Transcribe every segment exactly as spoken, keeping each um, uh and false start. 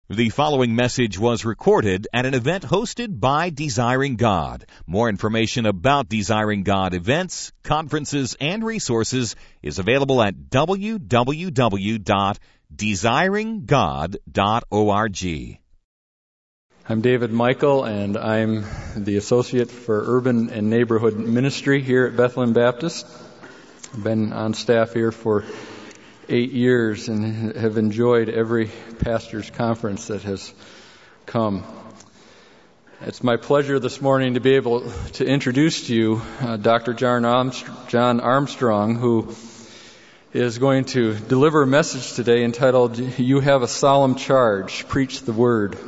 The following message was recorded at an event hosted by Desiring God. More information about Desiring God events, conferences, and resources is available at w w w dot desiring god dot org. I'm David Michael, and I'm the Associate for Urban and Neighborhood Ministry here at Bethlehem Baptist. I've been on staff here for eight years and have enjoyed every pastor's conference that has come. It's my pleasure this morning to be able to introduce to you uh, Doctor John Armstrong, who is going to deliver a message today entitled, "You Have a Solemn Charge, Preach the Word."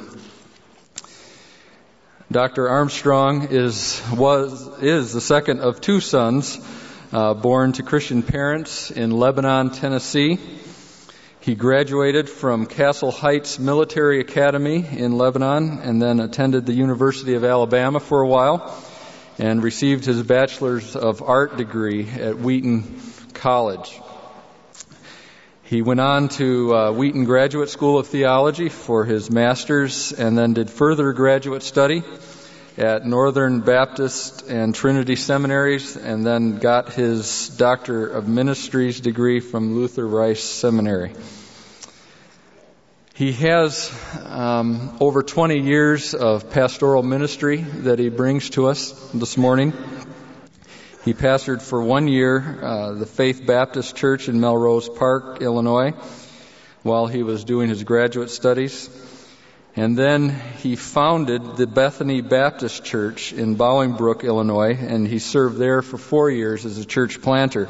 Doctor Armstrong is was is the second of two sons Uh, born to Christian parents in Lebanon, Tennessee. He graduated from Castle Heights Military Academy in Lebanon and then attended the University of Alabama for a while and received his Bachelor's of Art degree at Wheaton College. He went on to uh, Wheaton Graduate School of Theology for his master's and then did further graduate study at Northern Baptist and Trinity seminaries, and then got his Doctor of Ministries degree from Luther Rice Seminary. He has um, over twenty years of pastoral ministry that he brings to us this morning. He pastored for one year uh, the Faith Baptist Church in Melrose Park, Illinois, while he was doing his graduate studies. And then he founded the Bethany Baptist Church in Bolingbrook, Illinois, and he served there for four years as a church planter.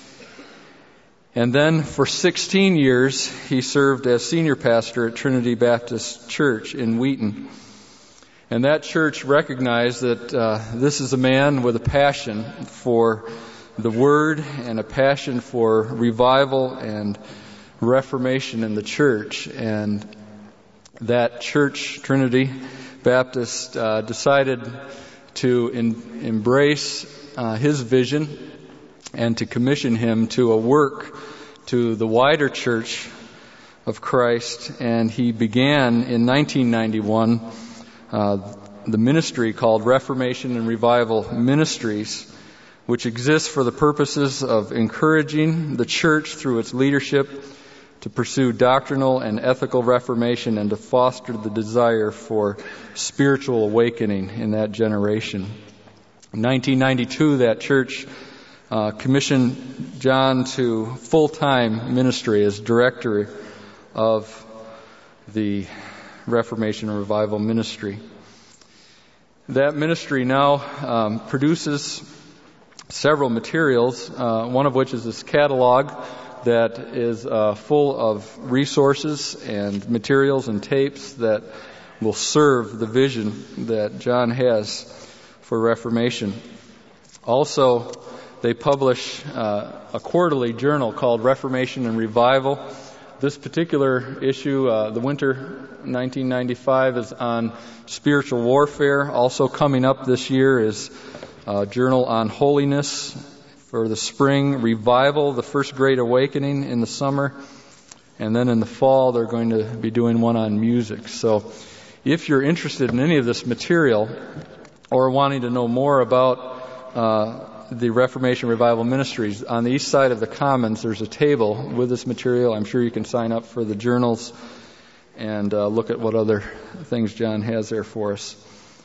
And then for sixteen years, he served as senior pastor at Trinity Baptist Church in Wheaton. And that church recognized that uh, this is a man with a passion for the Word and a passion for revival and reformation in the church. And that church, Trinity Baptist, uh, decided to in, embrace uh, his vision and to commission him to a work to the wider church of Christ. And he began in nineteen ninety-one uh, the ministry called Reformation and Revival Ministries, which exists for the purposes of encouraging the church through its leadership to pursue doctrinal and ethical reformation and to foster the desire for spiritual awakening in that generation. In nineteen ninety-two, that church uh, commissioned John to full-time ministry as director of the Reformation and Revival Ministry. That ministry now um, produces several materials, uh, one of which is this catalog that is uh, full of resources and materials and tapes that will serve the vision that John has for Reformation. Also, they publish uh, a quarterly journal called Reformation and Revival. This particular issue, uh, the winter nineteen ninety-five, is on spiritual warfare. Also coming up this year is a journal on holiness. For the spring, Revival, the First Great Awakening in the summer. And then in the fall, they're going to be doing one on music. So if you're interested in any of this material or wanting to know more about uh, the Reformation Revival Ministries, on the east side of the Commons, there's a table with this material. I'm sure you can sign up for the journals and uh, look at what other things John has there for us.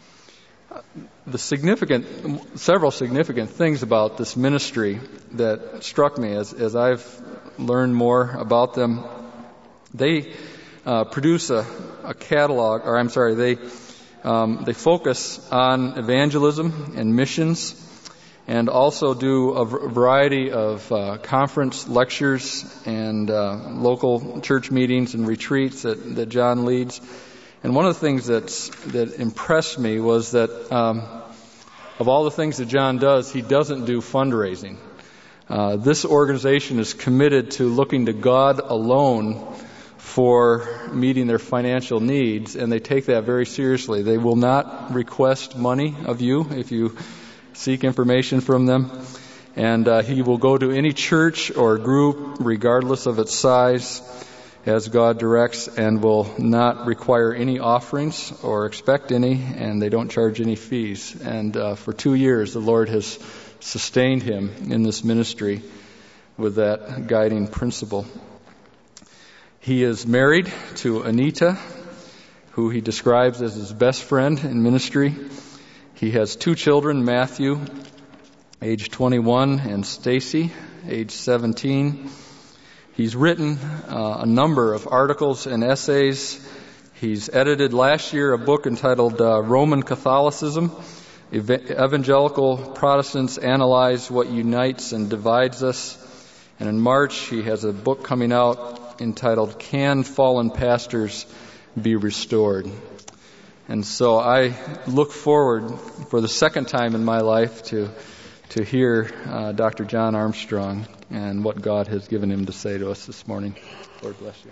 The significant, several significant things about this ministry that struck me as, as I've learned more about them. They uh, produce a, a catalog, or I'm sorry, they um, they focus on evangelism and missions, and also do a variety of uh, conference lectures and uh, local church meetings and retreats that, that John leads. And one of the things that's, that impressed me was that um, of all the things that John does, he doesn't do fundraising. Uh, this organization is committed to looking to God alone for meeting their financial needs, and they take that very seriously. They will not request money of you if you seek information from them. And uh, he will go to any church or group, regardless of its size, as God directs, and will not require any offerings or expect any, and they don't charge any fees. And uh, for two years, the Lord has sustained him in this ministry with that guiding principle. He is married to Anita, who he describes as his best friend in ministry. He has two children, Matthew, age twenty-one, and Stacy, age seventeen. He's written uh, a number of articles and essays. He's edited last year a book entitled uh, Roman Catholicism. Ev- Evangelical Protestants Analyze What Unites and Divides Us. And in March, he has a book coming out entitled Can Fallen Pastors Be Restored? And so I look forward for the second time in my life to to hear uh, Doctor John Armstrong and what God has given him to say to us this morning. Lord bless you.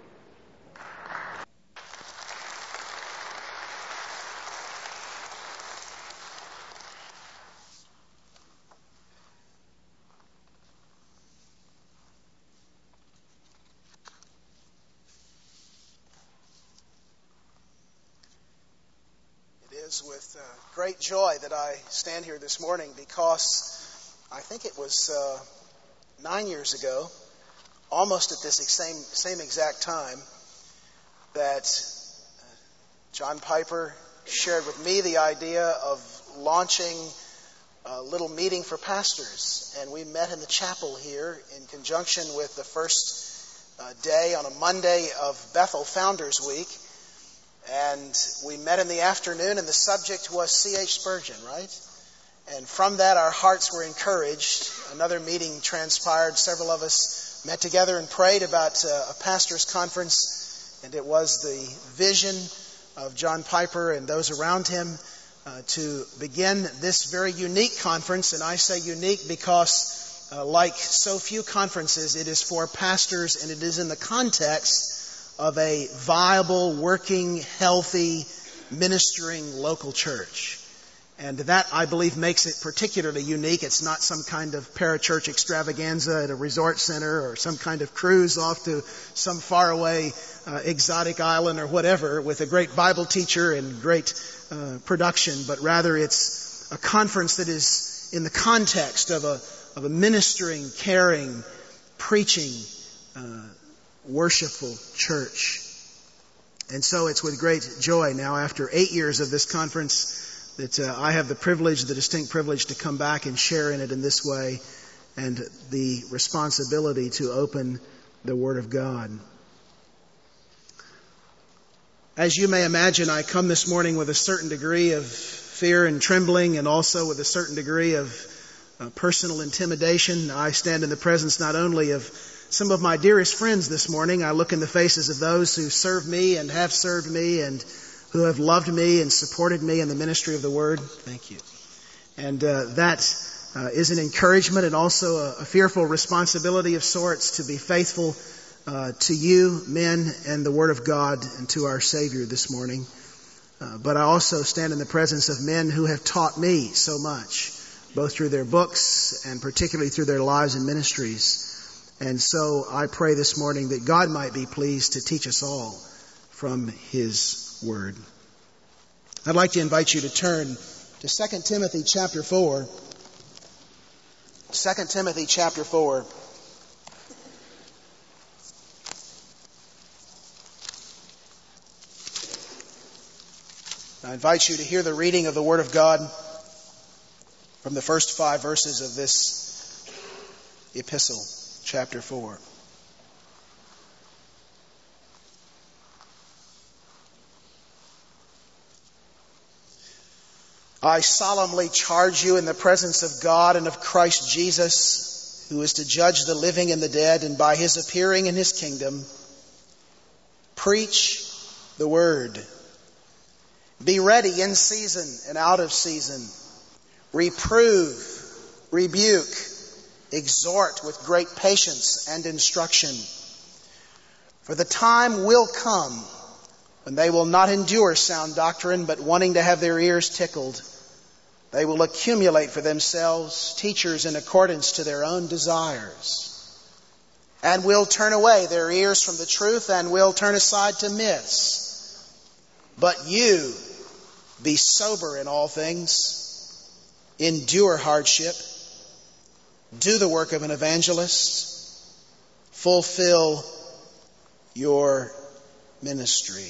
With uh, great joy that I stand here this morning, because I think it was uh, nine years ago, almost at this same same exact time, that uh, John Piper shared with me the idea of launching a little meeting for pastors. And we met in the chapel here in conjunction with the first uh, day on a Monday of Bethel Founders Week. And we met in the afternoon, and the subject was C H Spurgeon, right? And from that, our hearts were encouraged. Another meeting transpired. Several of us met together and prayed about uh, a pastor's conference. And it was the vision of John Piper and those around him uh, to begin this very unique conference. And I say unique because, uh, like so few conferences, it is for pastors, and it is in the context of a viable, working, healthy, ministering local church. And that, I believe, makes it particularly unique. It's not some kind of parachurch extravaganza at a resort center, or some kind of cruise off to some faraway uh, exotic island or whatever with a great Bible teacher and great uh, production, but rather it's a conference that is in the context of a, of a ministering, caring, preaching, uh, worshipful church. And so it's with great joy now, after eight years of this conference, that uh, I have the privilege, the distinct privilege, to come back and share in it in this way, and the responsibility to open the Word of God. As you may imagine, I come this morning with a certain degree of fear and trembling, and also with a certain degree of uh, personal intimidation. I stand in the presence not only of some of my dearest friends this morning. I look in the faces of those who serve me and have served me and who have loved me and supported me in the ministry of the Word. Thank you. And uh, that uh, is an encouragement, and also a, a fearful responsibility of sorts to be faithful uh, to you, men, and the Word of God, and to our Savior this morning. Uh, but I also stand in the presence of men who have taught me so much, both through their books and particularly through their lives and ministries. And so I pray this morning that God might be pleased to teach us all from His Word. I'd like to invite you to turn to Second Timothy chapter four. Second Timothy chapter four. I invite you to hear the reading of the Word of God from the first five verses of this epistle. Chapter four. I solemnly charge you in the presence of God and of Christ Jesus, who is to judge the living and the dead, and by His appearing in His kingdom, preach the word. Be ready in season and out of season. Reprove, rebuke, exhort with great patience and instruction. For the time will come when they will not endure sound doctrine, but wanting to have their ears tickled, they will accumulate for themselves teachers in accordance to their own desires, and will turn away their ears from the truth and will turn aside to myths. But you, be sober in all things, endure hardship, do the work of an evangelist, fulfill your ministry.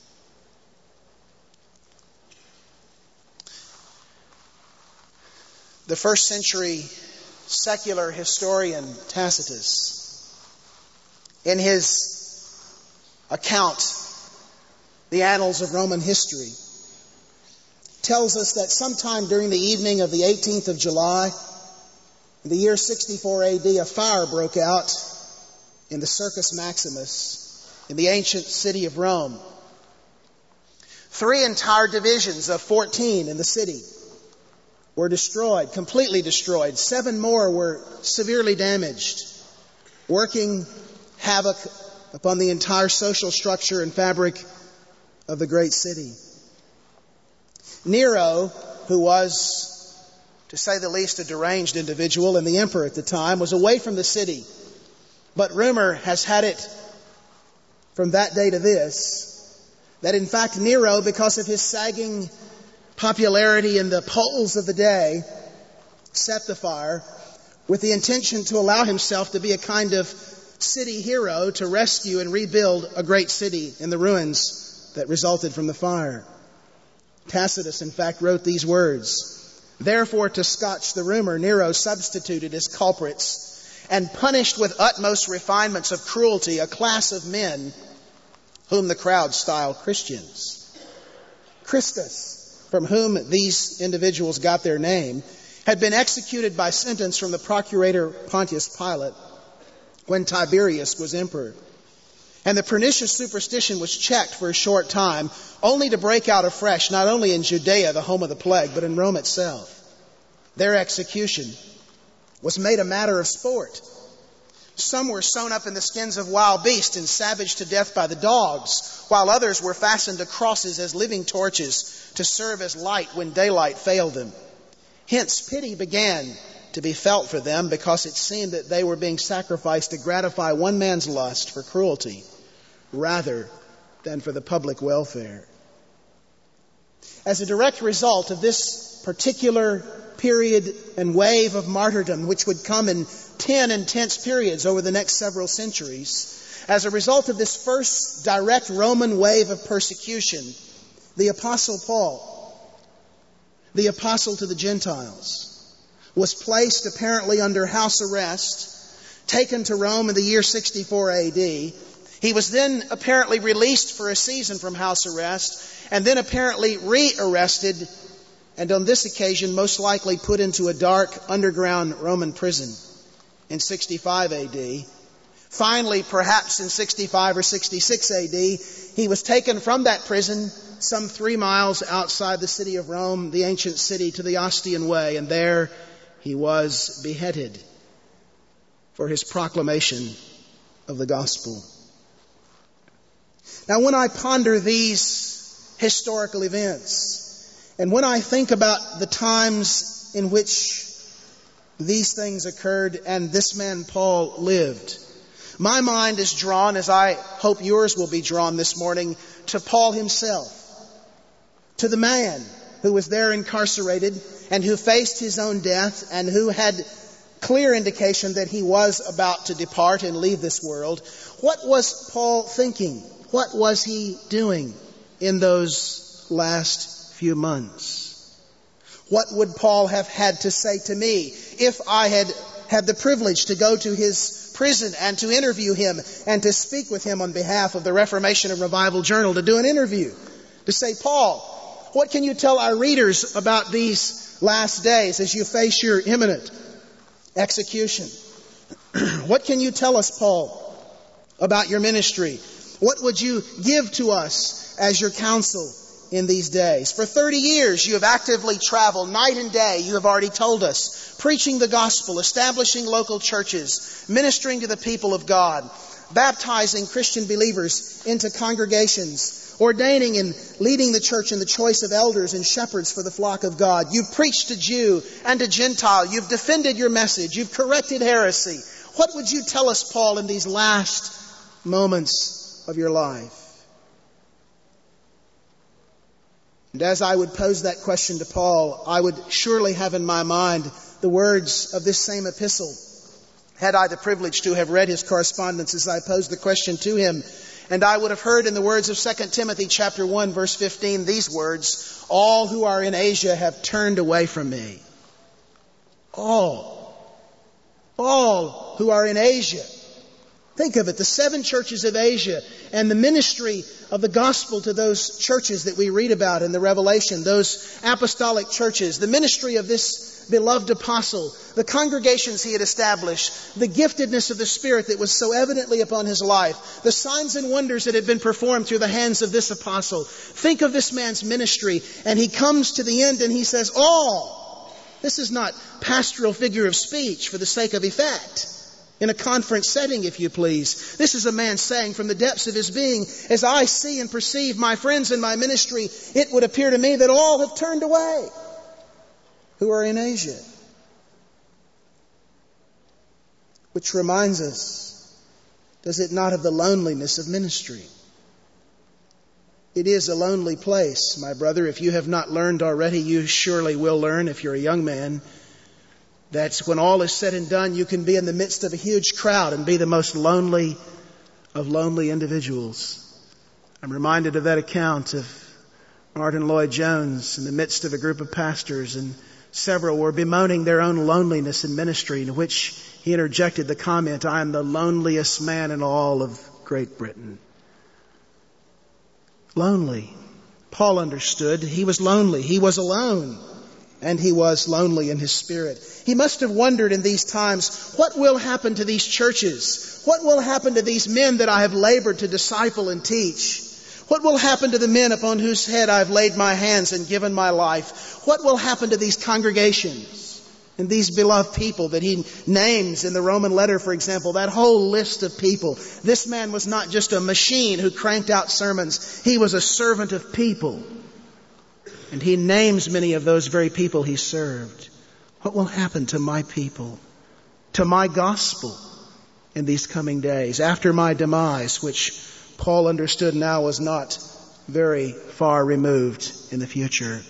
The first century secular historian Tacitus, in his account, the Annals of Roman History, tells us that sometime during the evening of the eighteenth of July, in the year sixty-four A D, a fire broke out in the Circus Maximus in the ancient city of Rome. Three entire divisions of fourteen in the city were destroyed, completely destroyed. Seven more were severely damaged, working havoc upon the entire social structure and fabric of the great city. Nero, who was, to say the least, a deranged individual and the emperor at the time, was away from the city. But rumor has had it from that day to this, that in fact Nero, because of his sagging popularity in the polls of the day, set the fire with the intention to allow himself to be a kind of city hero to rescue and rebuild a great city in the ruins that resulted from the fire. Tacitus, in fact, wrote these words: "Therefore, to scotch the rumor, Nero substituted as culprits and punished with utmost refinements of cruelty a class of men whom the crowd styled Christians." Christus, from whom these individuals got their name, had been executed by sentence from the procurator Pontius Pilate when Tiberius was emperor. And the pernicious superstition was checked for a short time, only to break out afresh, not only in Judea, the home of the plague, but in Rome itself. Their execution was made a matter of sport. Some were sewn up in the skins of wild beasts and savaged to death by the dogs, while others were fastened to crosses as living torches to serve as light when daylight failed them. Hence, pity began to be felt for them, because it seemed that they were being sacrificed to gratify one man's lust for cruelty rather than for the public welfare. As a direct result of this particular period and wave of martyrdom, which would come in ten intense periods over the next several centuries, as a result of this first direct Roman wave of persecution, the Apostle Paul, the apostle to the Gentiles, was placed apparently under house arrest, taken to Rome in the year sixty-four A D. He was then apparently released for a season from house arrest, and then apparently re-arrested, and on this occasion most likely put into a dark underground Roman prison in sixty-five A D. Finally, perhaps in sixty-five or sixty-six A D, he was taken from that prison some three miles outside the city of Rome, the ancient city, to the Ostian Way, and there he was beheaded for his proclamation of the gospel. Now, when I ponder these historical events, and when I think about the times in which these things occurred and this man Paul lived, my mind is drawn, as I hope yours will be drawn this morning, to Paul himself, to the man who was there incarcerated and who faced his own death and who had clear indication that he was about to depart and leave this world. What was Paul thinking? What was he doing in those last few months? What would Paul have had to say to me if I had had the privilege to go to his prison and to interview him and to speak with him on behalf of the Reformation and Revival Journal, to do an interview, to say, Paul, what can you tell our readers about these last days as you face your imminent execution? What can you tell us, Paul, about your ministry? What would you give to us as your counsel in these days? For thirty years you have actively traveled night and day, you have already told us, preaching the gospel, establishing local churches, ministering to the people of God, baptizing Christian believers into congregations, ordaining and leading the church in the choice of elders and shepherds for the flock of God. You've preached to Jew and to Gentile. You've defended your message. You've corrected heresy. What would you tell us, Paul, in these last moments of your life? And as I would pose that question to Paul, I would surely have in my mind the words of this same epistle. Had I the privilege to have read his correspondence as I posed the question to him, and I would have heard in the words of Second Timothy chapter one, verse fifteen, these words, all who are in Asia have turned away from me. All. All who are in Asia. Think of it, the seven churches of Asia and the ministry of the gospel to those churches that we read about in the Revelation, those apostolic churches, the ministry of this beloved apostle, the congregations he had established, the giftedness of the Spirit that was so evidently upon his life, the signs and wonders that had been performed through the hands of this apostle. Think of this man's ministry, and he comes to the end and he says, all. This is not pastoral figure of speech for the sake of effect. In a conference setting, if you please. This is a man saying from the depths of his being, as I see and perceive my friends in my ministry, it would appear to me that all have turned away who are in Asia. Which reminds us, does it not, of the loneliness of ministry? It is a lonely place, my brother. If you have not learned already, you surely will learn if you're a young man. That's when all is said and done, you can be in the midst of a huge crowd and be the most lonely of lonely individuals. I'm reminded of that account of Martin Lloyd-Jones in the midst of a group of pastors, and several were bemoaning their own loneliness in ministry, in which he interjected the comment, I am the loneliest man in all of Great Britain. Lonely. Paul understood. He was lonely. He was alone. And he was lonely in his spirit. He must have wondered in these times, what will happen to these churches? What will happen to these men that I have labored to disciple and teach? What will happen to the men upon whose head I have laid my hands and given my life? What will happen to these congregations and these beloved people that he names in the Roman letter, for example, that whole list of people? This man was not just a machine who cranked out sermons. He was a servant of people. And he names many of those very people he served. What will happen to my people, to my gospel in these coming days, after my demise, which Paul understood now was not very far removed in the future?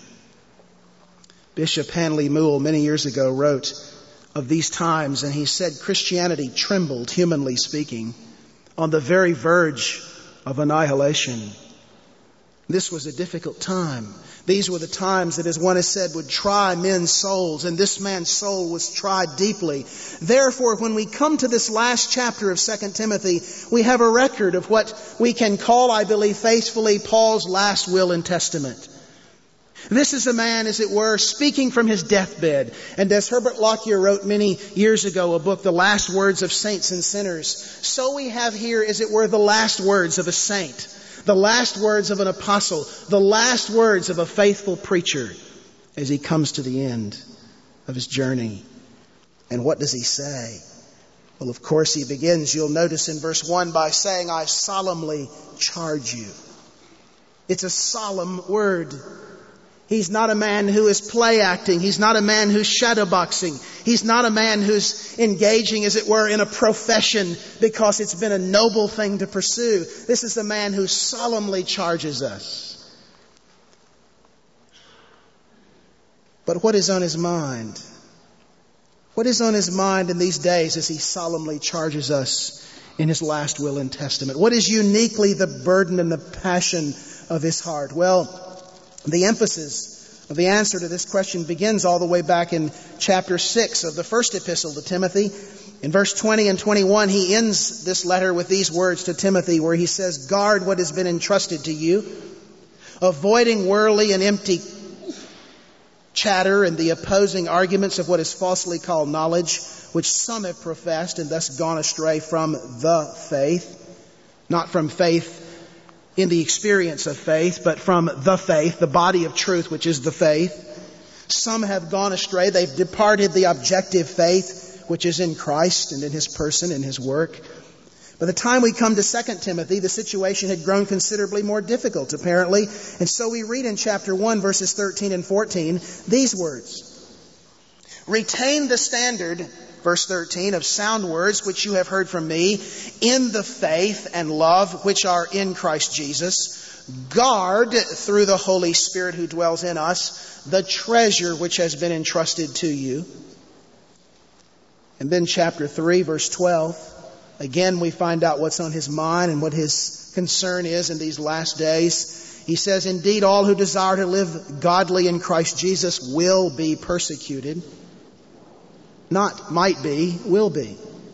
Bishop Hanley Moule many years ago wrote of these times, and he said Christianity trembled, humanly speaking, on the very verge of annihilation. This was a difficult time. These were the times that, as one has said, would try men's souls, and this man's soul was tried deeply. Therefore, when we come to this last chapter of Second Timothy, we have a record of what we can call, I believe faithfully, Paul's last will and testament. This is a man, as it were, speaking from his deathbed. And as Herbert Lockyer wrote many years ago, a book, The Last Words of Saints and Sinners, so we have here, as it were, the last words of a saint. The last words of an apostle, the last words of a faithful preacher as he comes to the end of his journey. And what does he say? Well, of course, he begins, you'll notice in verse one, by saying, I solemnly charge you. It's a solemn word. He's not a man who is play acting. He's not a man who's shadowboxing. He's not a man who's engaging, as it were, in a profession because it's been a noble thing to pursue. This is a man who solemnly charges us. But what is on his mind? What is on his mind in these days as he solemnly charges us in his last will and testament? What is uniquely the burden and the passion of his heart? Well, the emphasis of the answer to this question begins all the way back in chapter six of the first epistle to Timothy. In verse twenty and twenty-one, he ends this letter with these words to Timothy where he says, guard what has been entrusted to you, avoiding worldly and empty chatter and the opposing arguments of what is falsely called knowledge, which some have professed and thus gone astray from the faith, not from faith in the experience of faith, but from the faith, the body of truth, which is the faith. Some have gone astray. They've departed the objective faith, which is in Christ and in His person and His work. By the time we come to Second Timothy, the situation had grown considerably more difficult, apparently. And so we read in chapter one, verses thirteen and fourteen, these words. Retain the standard verse thirteen, of sound words which you have heard from me in the faith and love which are in Christ Jesus. Guard through the Holy Spirit who dwells in us the treasure which has been entrusted to you. And then chapter three, verse twelve. Again, we find out what's on his mind and what his concern is in these last days. He says, indeed, all who desire to live godly in Christ Jesus will be persecuted. Not might be, will be.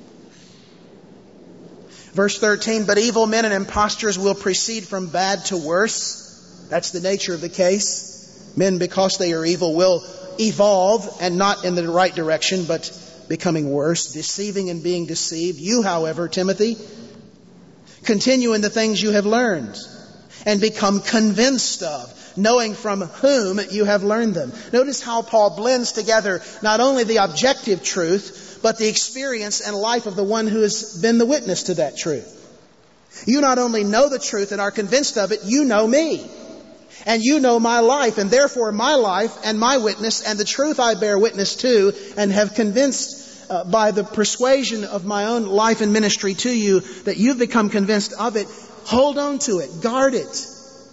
Verse thirteen, but evil men and impostors will proceed from bad to worse. That's the nature of the case. Men, because they are evil, will evolve, and not in the right direction, but becoming worse, deceiving and being deceived. You, however, Timothy, continue in the things you have learned and become convinced of, knowing from whom you have learned them. Notice how Paul blends together not only the objective truth, but the experience and life of the one who has been the witness to that truth. You not only know the truth and are convinced of it, you know me. And you know my life, and therefore my life and my witness and the truth I bear witness to and have convinced uh, by the persuasion of my own life and ministry to you that you've become convinced of it. Hold on to it. Guard it.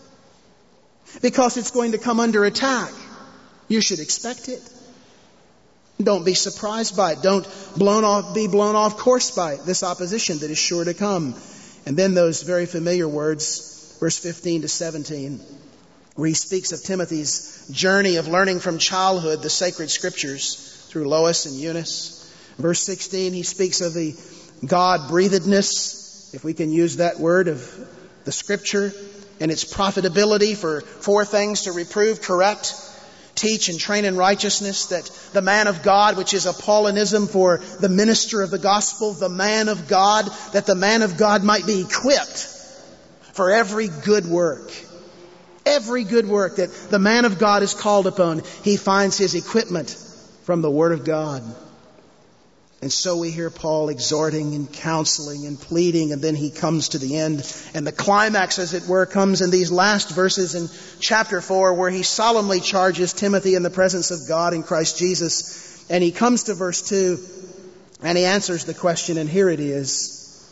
Because it's going to come under attack. You should expect it. Don't be surprised by it. Don't blown off, be blown off course by this opposition that is sure to come. And then those very familiar words, verse fifteen to seventeen. Where he speaks of Timothy's journey of learning from childhood the sacred scriptures through Lois and Eunice. Verse sixteen, he speaks of the God-breathedness, if we can use that word, of the scripture and its profitability for four things: to reprove, correct, teach, and train in righteousness. That the man of God, which is a Paulinism for the minister of the gospel, the man of God, that the man of God might be equipped for every good work. Every good work that the man of God is called upon, he finds his equipment from the Word of God. And so we hear Paul exhorting and counseling and pleading, and then he comes to the end. And the climax, as it were, comes in these last verses in chapter four, where he solemnly charges Timothy in the presence of God in Christ Jesus. And he comes to verse two, and he answers the question, and here it is.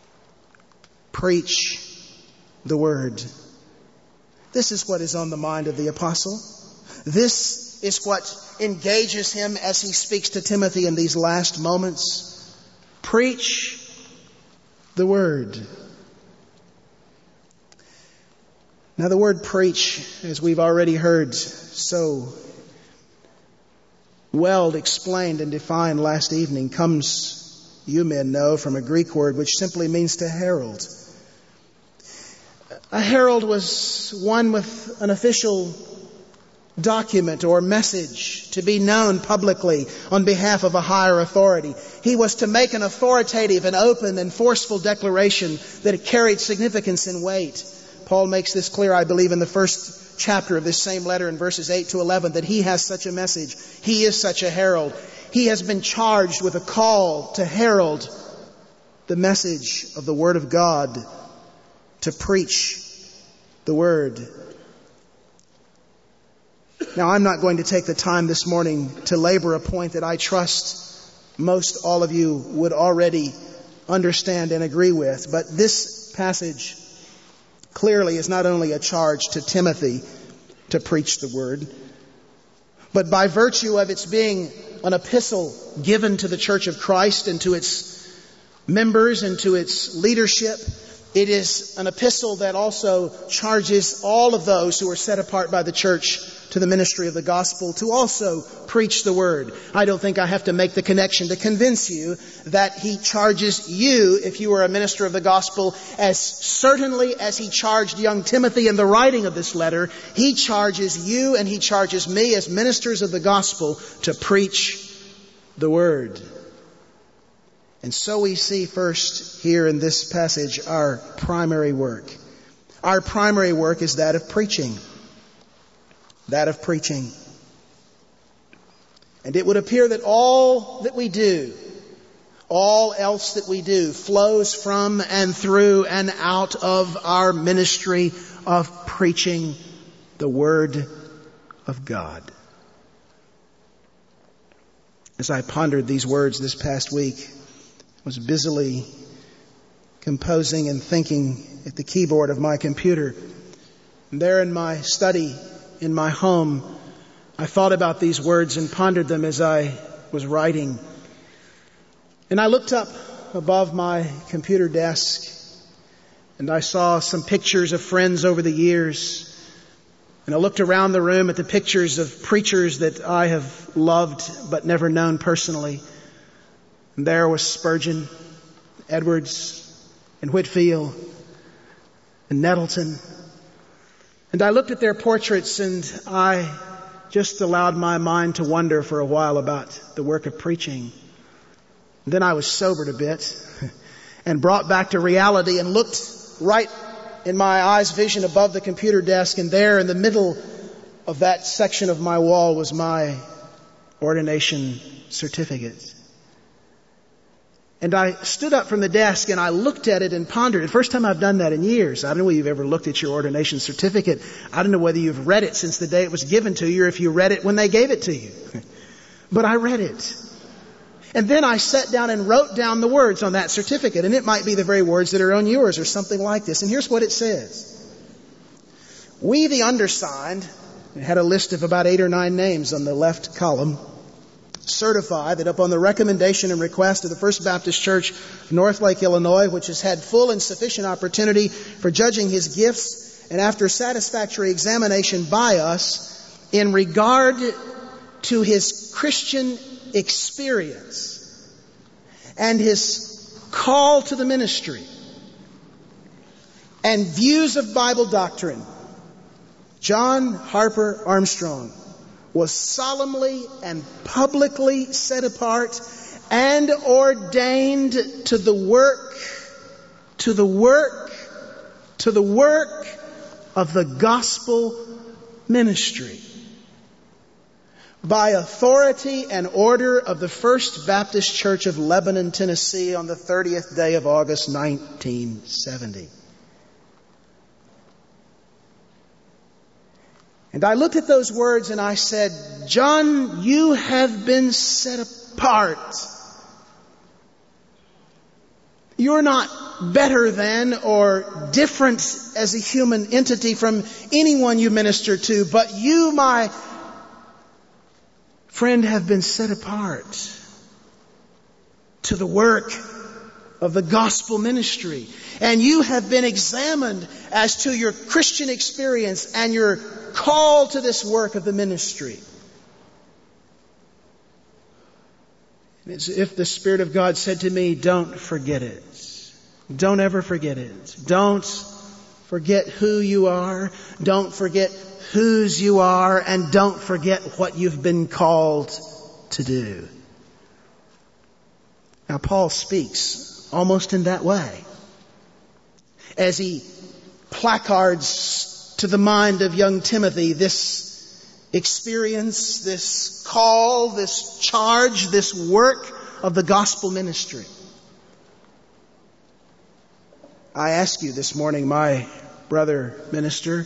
Preach the Word. This is what is on the mind of the apostle. This is what engages him as he speaks to Timothy in these last moments. Preach the Word. Now, the word preach, as we've already heard so well explained and defined last evening, comes, you men know, from a Greek word which simply means to herald. A herald was one with an official document or message to be known publicly on behalf of a higher authority. He was to make an authoritative and open and forceful declaration that it carried significance and weight. Paul makes this clear, I believe, in the first chapter of this same letter in verses eight to eleven, that he has such a message. He is such a herald. He has been charged with a call to herald the message of the Word of God, to preach the Word. Now, I'm not going to take the time this morning to labor a point that I trust most all of you would already understand and agree with. But this passage clearly is not only a charge to Timothy to preach the Word, but by virtue of its being an epistle given to the Church of Christ and to its members and to its leadership, it is an epistle that also charges all of those who are set apart by the church to the ministry of the gospel to also preach the Word. I don't think I have to make the connection to convince you that he charges you, if you are a minister of the gospel, as certainly as he charged young Timothy in the writing of this letter. He charges you and he charges me as ministers of the gospel to preach the Word. And so we see first here in this passage our primary work. Our primary work is that of preaching. That of preaching. And it would appear that all that we do, all else that we do, flows from and through and out of our ministry of preaching the Word of God. as I pondered these words this past week, I was busily composing and thinking at the keyboard of my computer. And there in my study, in my home, I thought about these words and pondered them as I was writing. And I looked up above my computer desk and I saw some pictures of friends over the years. And I looked around the room at the pictures of preachers that I have loved but never known personally. And there was Spurgeon, Edwards, and Whitefield, and Nettleton. And I looked at their portraits and I just allowed my mind to wander for a while about the work of preaching. And then I was sobered a bit and brought back to reality and looked right in my eyes vision above the computer desk, and there in the middle of that section of my wall was my ordination certificate. And I stood up from the desk and I looked at it and pondered. The first time I've done that in years. I don't know whether you've ever looked at your ordination certificate. I don't know whether you've read it since the day it was given to you or if you read it when they gave it to you. But I read it. And then I sat down and wrote down the words on that certificate. And it might be the very words that are on yours or something like this. And here's what it says. We, the undersigned, had a list of about eight or nine names on the left column, certify that upon the recommendation and request of the First Baptist Church, North Lake, Illinois, which has had full and sufficient opportunity for judging his gifts, and after satisfactory examination by us in regard to his Christian experience and his call to the ministry and views of Bible doctrine, John Harper Armstrong was solemnly and publicly set apart and ordained to the work, to the work, to the work of the gospel ministry by authority and order of the First Baptist Church of Lebanon, Tennessee on the thirtieth day of August, nineteen seventy. And I looked at those words and I said, John, you have been set apart. You're not better than or different as a human entity from anyone you minister to, but you, my friend, have been set apart to the work of the gospel ministry. And you have been examined as to your Christian experience and your call to this work of the ministry. It's as if the Spirit of God said to me, don't forget it. Don't ever forget it. Don't forget who you are. Don't forget whose you are. And don't forget what you've been called to do. Now, Paul speaks almost in that way as he placards to the mind of young Timothy this experience, this call, this charge, this work of the gospel ministry. I ask you this morning, my brother minister,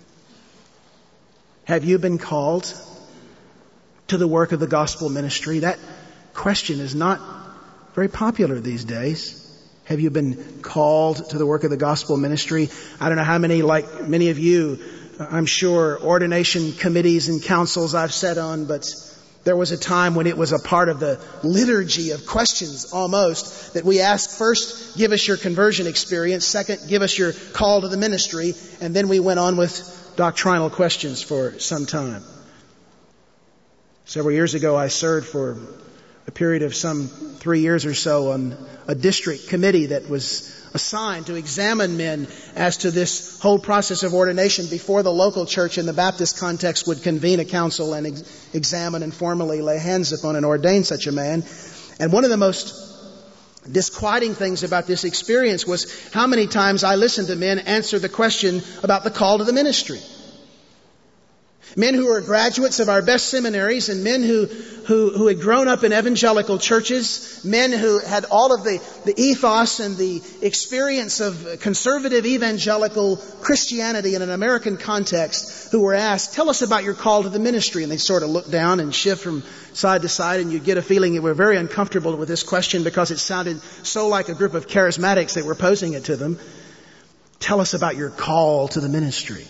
have you been called to the work of the gospel ministry? That question is not very popular these days. Have you been called to the work of the gospel ministry? I don't know how many, like many of you, I'm sure, ordination committees and councils I've sat on, but there was a time when it was a part of the liturgy of questions almost that we asked first, give us your conversion experience. Second, give us your call to the ministry. And then we went on with doctrinal questions for some time. Several years ago, I served for a period of some three years or so on a district committee that was assigned to examine men as to this whole process of ordination before the local church in the Baptist context would convene a council and ex- examine and formally lay hands upon and ordain such a man. And one of the most disquieting things about this experience was how many times I listened to men answer the question about the call to the ministry. Men who were graduates of our best seminaries and men who, who, who had grown up in evangelical churches, men who had all of the, the ethos and the experience of conservative evangelical Christianity in an American context, who were asked, tell us about your call to the ministry. And they sort of looked down and shift from side to side, and you'd get a feeling that we're very uncomfortable with this question because it sounded so like a group of charismatics that were posing it to them. Tell us about your call to the ministry.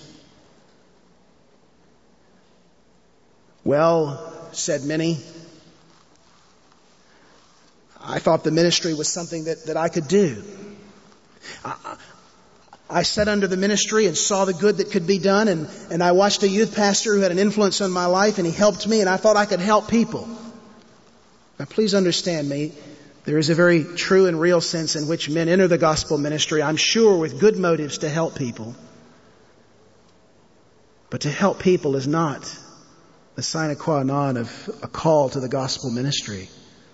Well, said many, I thought the ministry was something that, that I could do. I, I sat under the ministry and saw the good that could be done, and, and I watched a youth pastor who had an influence on my life, and he helped me, and I thought I could help people. Now, please understand me. There is a very true and real sense in which men enter the gospel ministry, I'm sure with good motives to help people. But to help people is not the sine qua non of a call to the gospel ministry.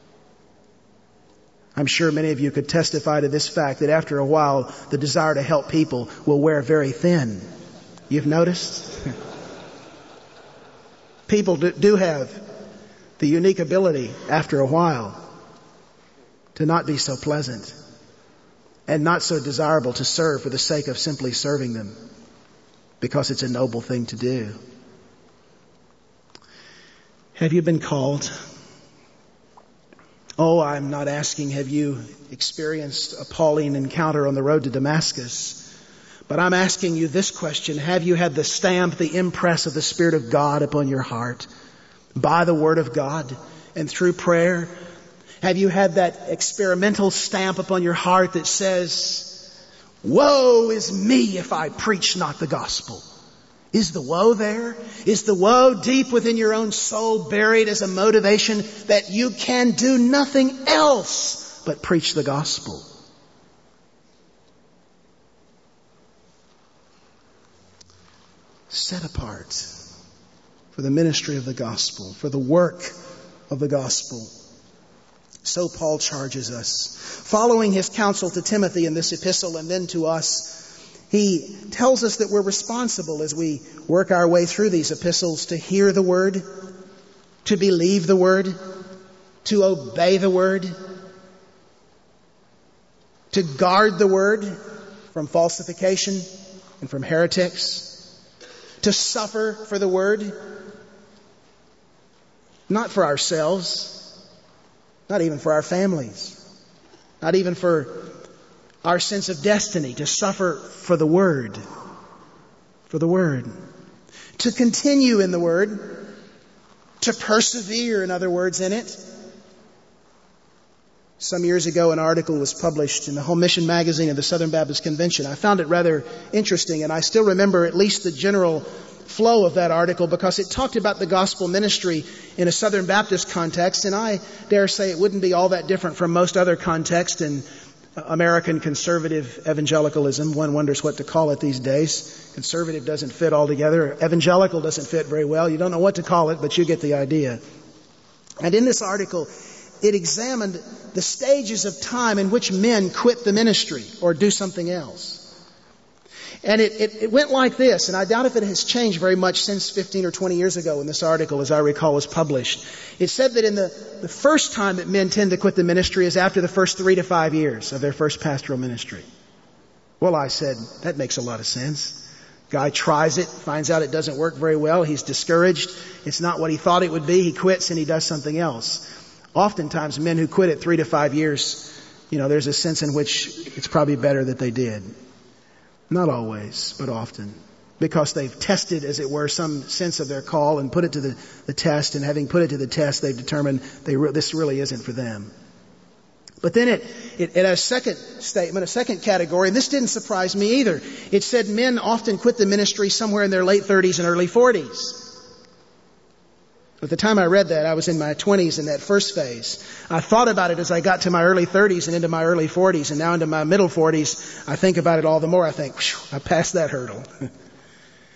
I'm sure many of you could testify to this fact that after a while, the desire to help people will wear very thin. You've noticed? People do have the unique ability, after a while, to not be so pleasant and not so desirable to serve for the sake of simply serving them, because it's a noble thing to do. Have you been called? Oh, I'm not asking, have you experienced a Pauline encounter on the road to Damascus? But I'm asking you this question. Have you had the stamp, the impress of the Spirit of God upon your heart by the Word of God and through prayer? Have you had that experimental stamp upon your heart that says, woe is me if I preach not the gospel? Is the woe there? Is the woe deep within your own soul, buried as a motivation that you can do nothing else but preach the gospel? Set apart for the ministry of the gospel, for the work of the gospel. So Paul charges us. Following his counsel to Timothy in this epistle and then to us, he tells us that we're responsible as we work our way through these epistles to hear the Word, to believe the Word, to obey the Word, to guard the Word from falsification and from heretics, to suffer for the Word, not for ourselves, not even for our families, not even for our sense of destiny, to suffer for the Word, for the Word, to continue in the Word, to persevere, in other words, in it. Some years ago, an article was published in the Home Mission Magazine of the Southern Baptist Convention. I found it rather interesting, and I still remember at least the general flow of that article because it talked about the gospel ministry in a Southern Baptist context, and I dare say it wouldn't be all that different from most other contexts in American conservative evangelicalism. One wonders what to call it these days. Conservative doesn't fit altogether. Evangelical doesn't fit very well. You don't know what to call it, but you get the idea. And in this article, it examined the stages of time in which men quit the ministry or do something else. And it, it, it went like this, and I doubt if it has changed very much since fifteen or twenty years ago when this article, as I recall, was published. It said that in the, the first time that men tend to quit the ministry is after the first three to five years of their first pastoral ministry. Well, I said, that makes a lot of sense. Guy tries it, finds out it doesn't work very well. He's discouraged. It's not what he thought it would be. He quits and he does something else. Oftentimes, men who quit at three to five years, you know, there's a sense in which it's probably better that they did. Not always, but often. Because they've tested, as it were, some sense of their call and put it to the, the test. And having put it to the test, they've determined they re- this really isn't for them. But then it, it, it has a second statement, a second category, and this didn't surprise me either. It said men often quit the ministry somewhere in their late thirties and early forties. At the time I read that, I was in my twenties in that first phase. I thought about it as I got to my early thirties and into my early forties, and now into my middle forties, I think about it all the more. I think, I passed that hurdle.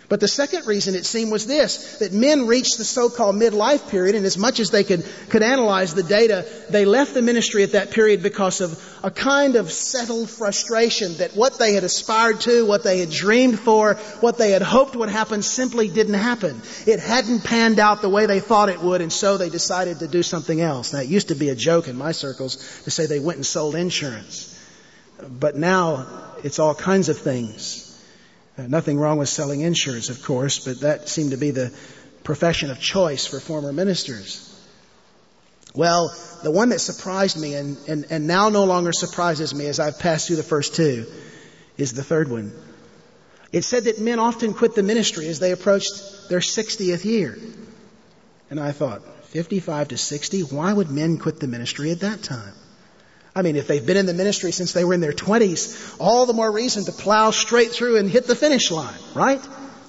But the second reason, it seemed, was this, that men reached the so-called midlife period, and as much as they could, could analyze the data, they left the ministry at that period because of a kind of settled frustration that what they had aspired to, what they had dreamed for, what they had hoped would happen simply didn't happen. It hadn't panned out the way they thought it would, and so they decided to do something else. Now, it used to be a joke in my circles to say they went and sold insurance. But now it's all kinds of things. Uh, nothing wrong with selling insurance, of course, but that seemed to be the profession of choice for former ministers. Well, the one that surprised me and, and, and now no longer surprises me as I've passed through the first two is the third one. It said that men often quit the ministry as they approached their sixtieth year. And I thought, fifty-five to sixty, why would men quit the ministry at that time? I mean, if they've been in the ministry since they were in their twenties, all the more reason to plow straight through and hit the finish line, right?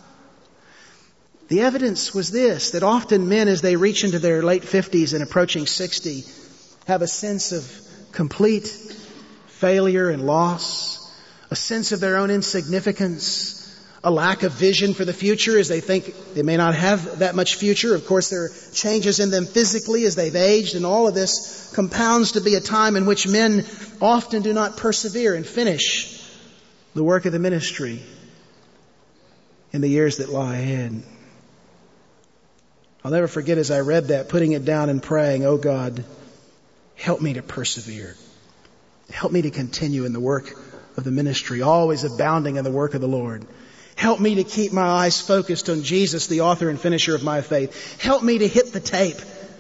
The evidence was this, that often men, as they reach into their late fifties and approaching sixty, have a sense of complete failure and loss, a sense of their own insignificance, a lack of vision for the future as they think they may not have that much future. Of course, there are changes in them physically as they've aged, and all of this compounds to be a time in which men often do not persevere and finish the work of the ministry in the years that lie ahead. I'll never forget as I read that, putting it down and praying, oh God, help me to persevere. Help me to continue in the work of the ministry, always abounding in the work of the Lord. Help me to keep my eyes focused on Jesus, the author and finisher of my faith. Help me to hit the tape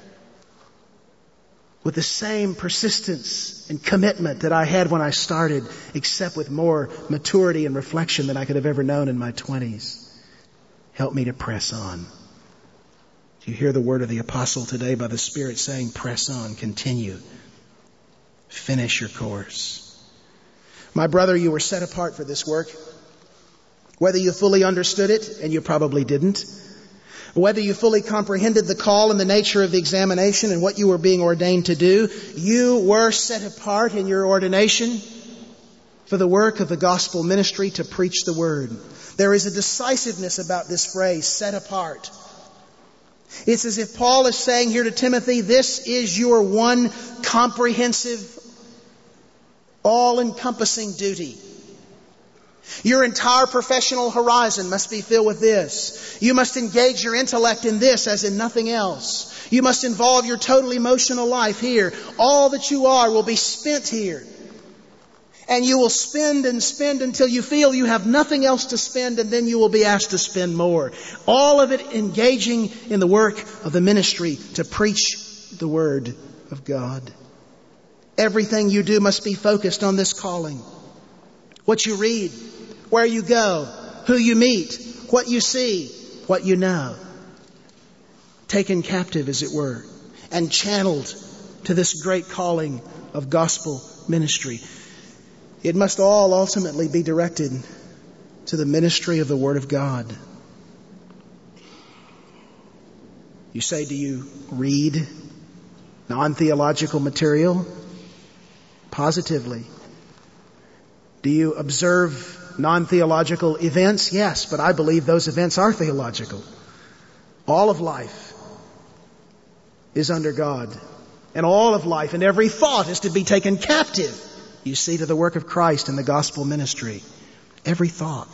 with the same persistence and commitment that I had when I started, except with more maturity and reflection than I could have ever known in my twenties. Help me to press on. Do you hear the word of the apostle today by the Spirit saying, press on, continue, finish your course. My brother, you were set apart for this work. Whether you fully understood it, and you probably didn't, whether you fully comprehended the call and the nature of the examination and what you were being ordained to do, you were set apart in your ordination for the work of the gospel ministry to preach the word. There is a decisiveness about this phrase, set apart. It's as if Paul is saying here to Timothy, this is your one comprehensive, all-encompassing duty. Your entire professional horizon must be filled with this. You must engage your intellect in this as in nothing else. You must involve your total emotional life here. All that you are will be spent here. And you will spend and spend until you feel you have nothing else to spend, and then you will be asked to spend more. All of it engaging in the work of the ministry to preach the Word of God. Everything you do must be focused on this calling. What you read, where you go, who you meet, what you see, what you know. Taken captive, as it were, and channeled to this great calling of gospel ministry. It must all ultimately be directed to the ministry of the Word of God. You say, do you read non-theological material? Positively. Do you observe non-theological events? Yes, but I believe those events are theological. All of life is under God. And all of life and every thought is to be taken captive, you see, to the work of Christ and the gospel ministry. Every thought.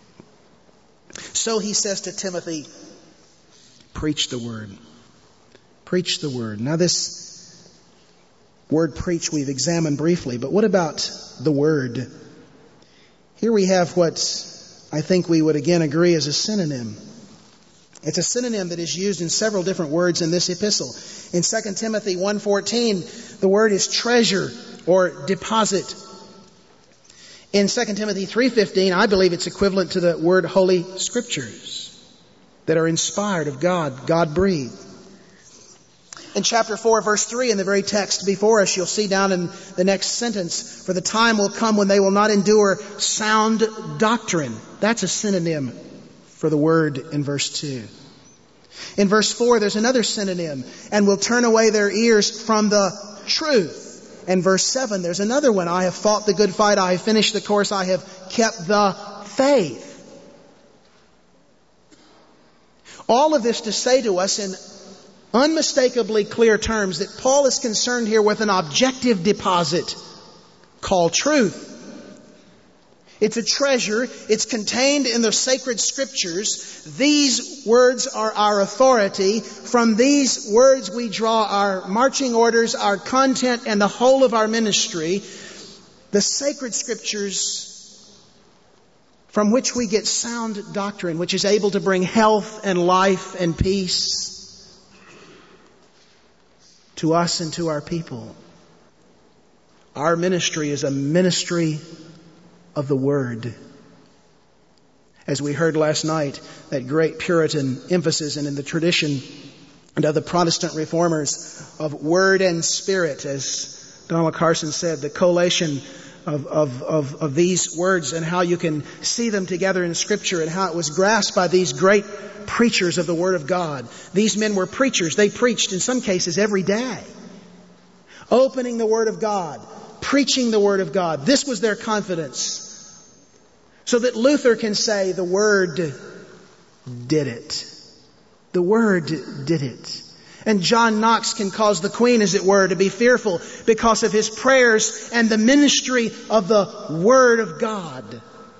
So he says to Timothy, preach the word. Preach the word. Now this word preach we've examined briefly, but what about the word? Here we have what I think we would again agree is a synonym. It's a synonym that is used in several different words in this epistle. In Second Timothy one fourteen, the word is treasure or deposit. In Second Timothy three fifteen, I believe it's equivalent to the word Holy Scriptures that are inspired of God, God-breathed. In chapter four, verse three, in the very text before us, you'll see down in the next sentence, for the time will come when they will not endure sound doctrine. That's a synonym for the word in verse two. In verse four, there's another synonym, and will turn away their ears from the truth. And verse seven, there's another one. I have fought the good fight. I have finished the course. I have kept the faith. All of this to say to us in unmistakably clear terms that Paul is concerned here with an objective deposit called truth. It's a treasure. It's contained in the sacred scriptures. These words are our authority. From these words we draw our marching orders, our content, and the whole of our ministry. The sacred scriptures from which we get sound doctrine, which is able to bring health and life and peace to us and to our people. Our ministry is a ministry of the Word. As we heard last night, that great Puritan emphasis and in the tradition and of the Protestant reformers of Word and Spirit, as Donald Carson said, the collation of, of, of, of these words and how you can see them together in Scripture and how it was grasped by these great preachers of the Word of God. These men were preachers. They preached in some cases every day, opening the Word of God, preaching the Word of God. This was their confidence. So that Luther can say, the Word did it. The Word did it. And John Knox can cause the Queen, as it were, to be fearful because of his prayers and the ministry of the Word of God.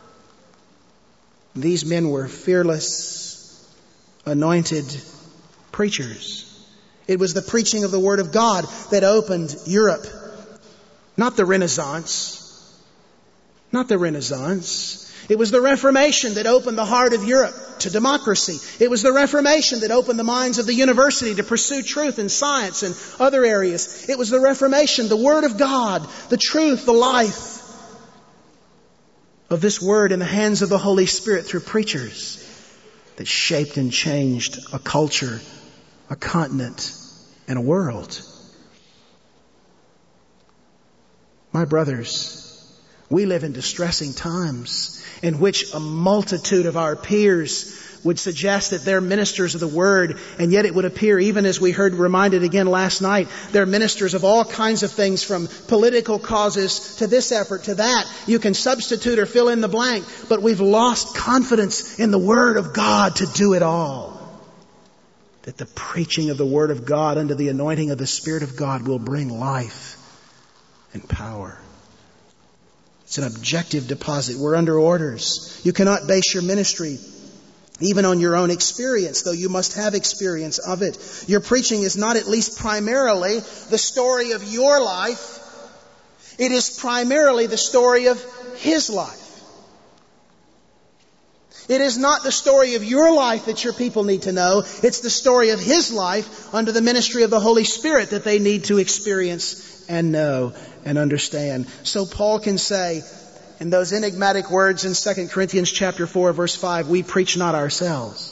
These men were fearless, anointed preachers. It was the preaching of the Word of God that opened Europe. Not the Renaissance. Not the Renaissance. It was the Reformation that opened the heart of Europe to democracy. It was the Reformation that opened the minds of the university to pursue truth in science and other areas. It was the Reformation, the Word of God, the truth, the life of this Word in the hands of the Holy Spirit through preachers that shaped and changed a culture, a continent, and a world. My brothers, we live in distressing times in which a multitude of our peers would suggest that they're ministers of the Word, and yet it would appear, even as we heard reminded again last night, they're ministers of all kinds of things, from political causes to this effort to that. You can substitute or fill in the blank, but we've lost confidence in the Word of God to do it all. That the preaching of the Word of God under the anointing of the Spirit of God will bring life and power. It's an objective deposit. We're under orders. You cannot base your ministry even on your own experience, though you must have experience of it. Your preaching is not, at least primarily, the story of your life. It is primarily the story of His life. It is not the story of your life that your people need to know. It's the story of His life under the ministry of the Holy Spirit that they need to experience and know and understand. So Paul can say in those enigmatic words in Second Corinthians chapter four, verse five, we preach not ourselves.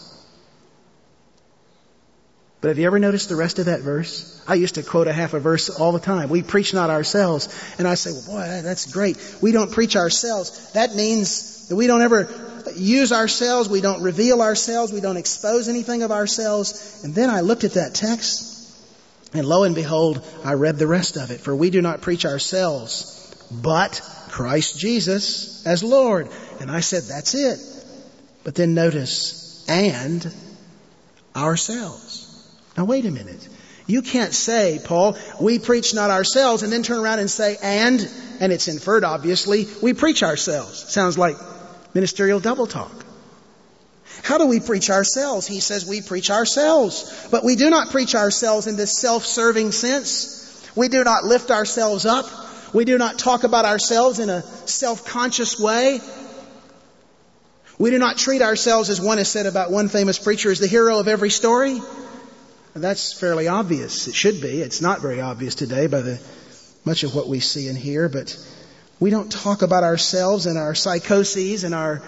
But have you ever noticed the rest of that verse? I used to quote a half a verse all the time. We preach not ourselves. And I say, well, boy, that's great. We don't preach ourselves. That means that we don't ever use ourselves. We don't reveal ourselves. We don't expose anything of ourselves. And then I looked at that text, and lo and behold, I read the rest of it. For we do not preach ourselves, but Christ Jesus as Lord. And I said, that's it. But then notice, and ourselves. Now wait a minute. You can't say, Paul, we preach not ourselves, and then turn around and say, and, and it's inferred obviously, we preach ourselves. Sounds like ministerial double talk. How do we preach ourselves? He says we preach ourselves. But we do not preach ourselves in this self-serving sense. We do not lift ourselves up. We do not talk about ourselves in a self-conscious way. We do not treat ourselves, as one has said about one famous preacher, as the hero of every story. And that's fairly obvious. It should be. It's not very obvious today by the much of what we see and hear. But we don't talk about ourselves and our psychoses and our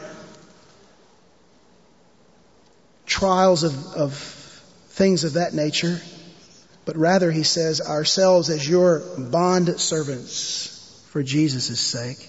trials of, of things of that nature, but rather, he says, ourselves as your bond servants for Jesus' sake.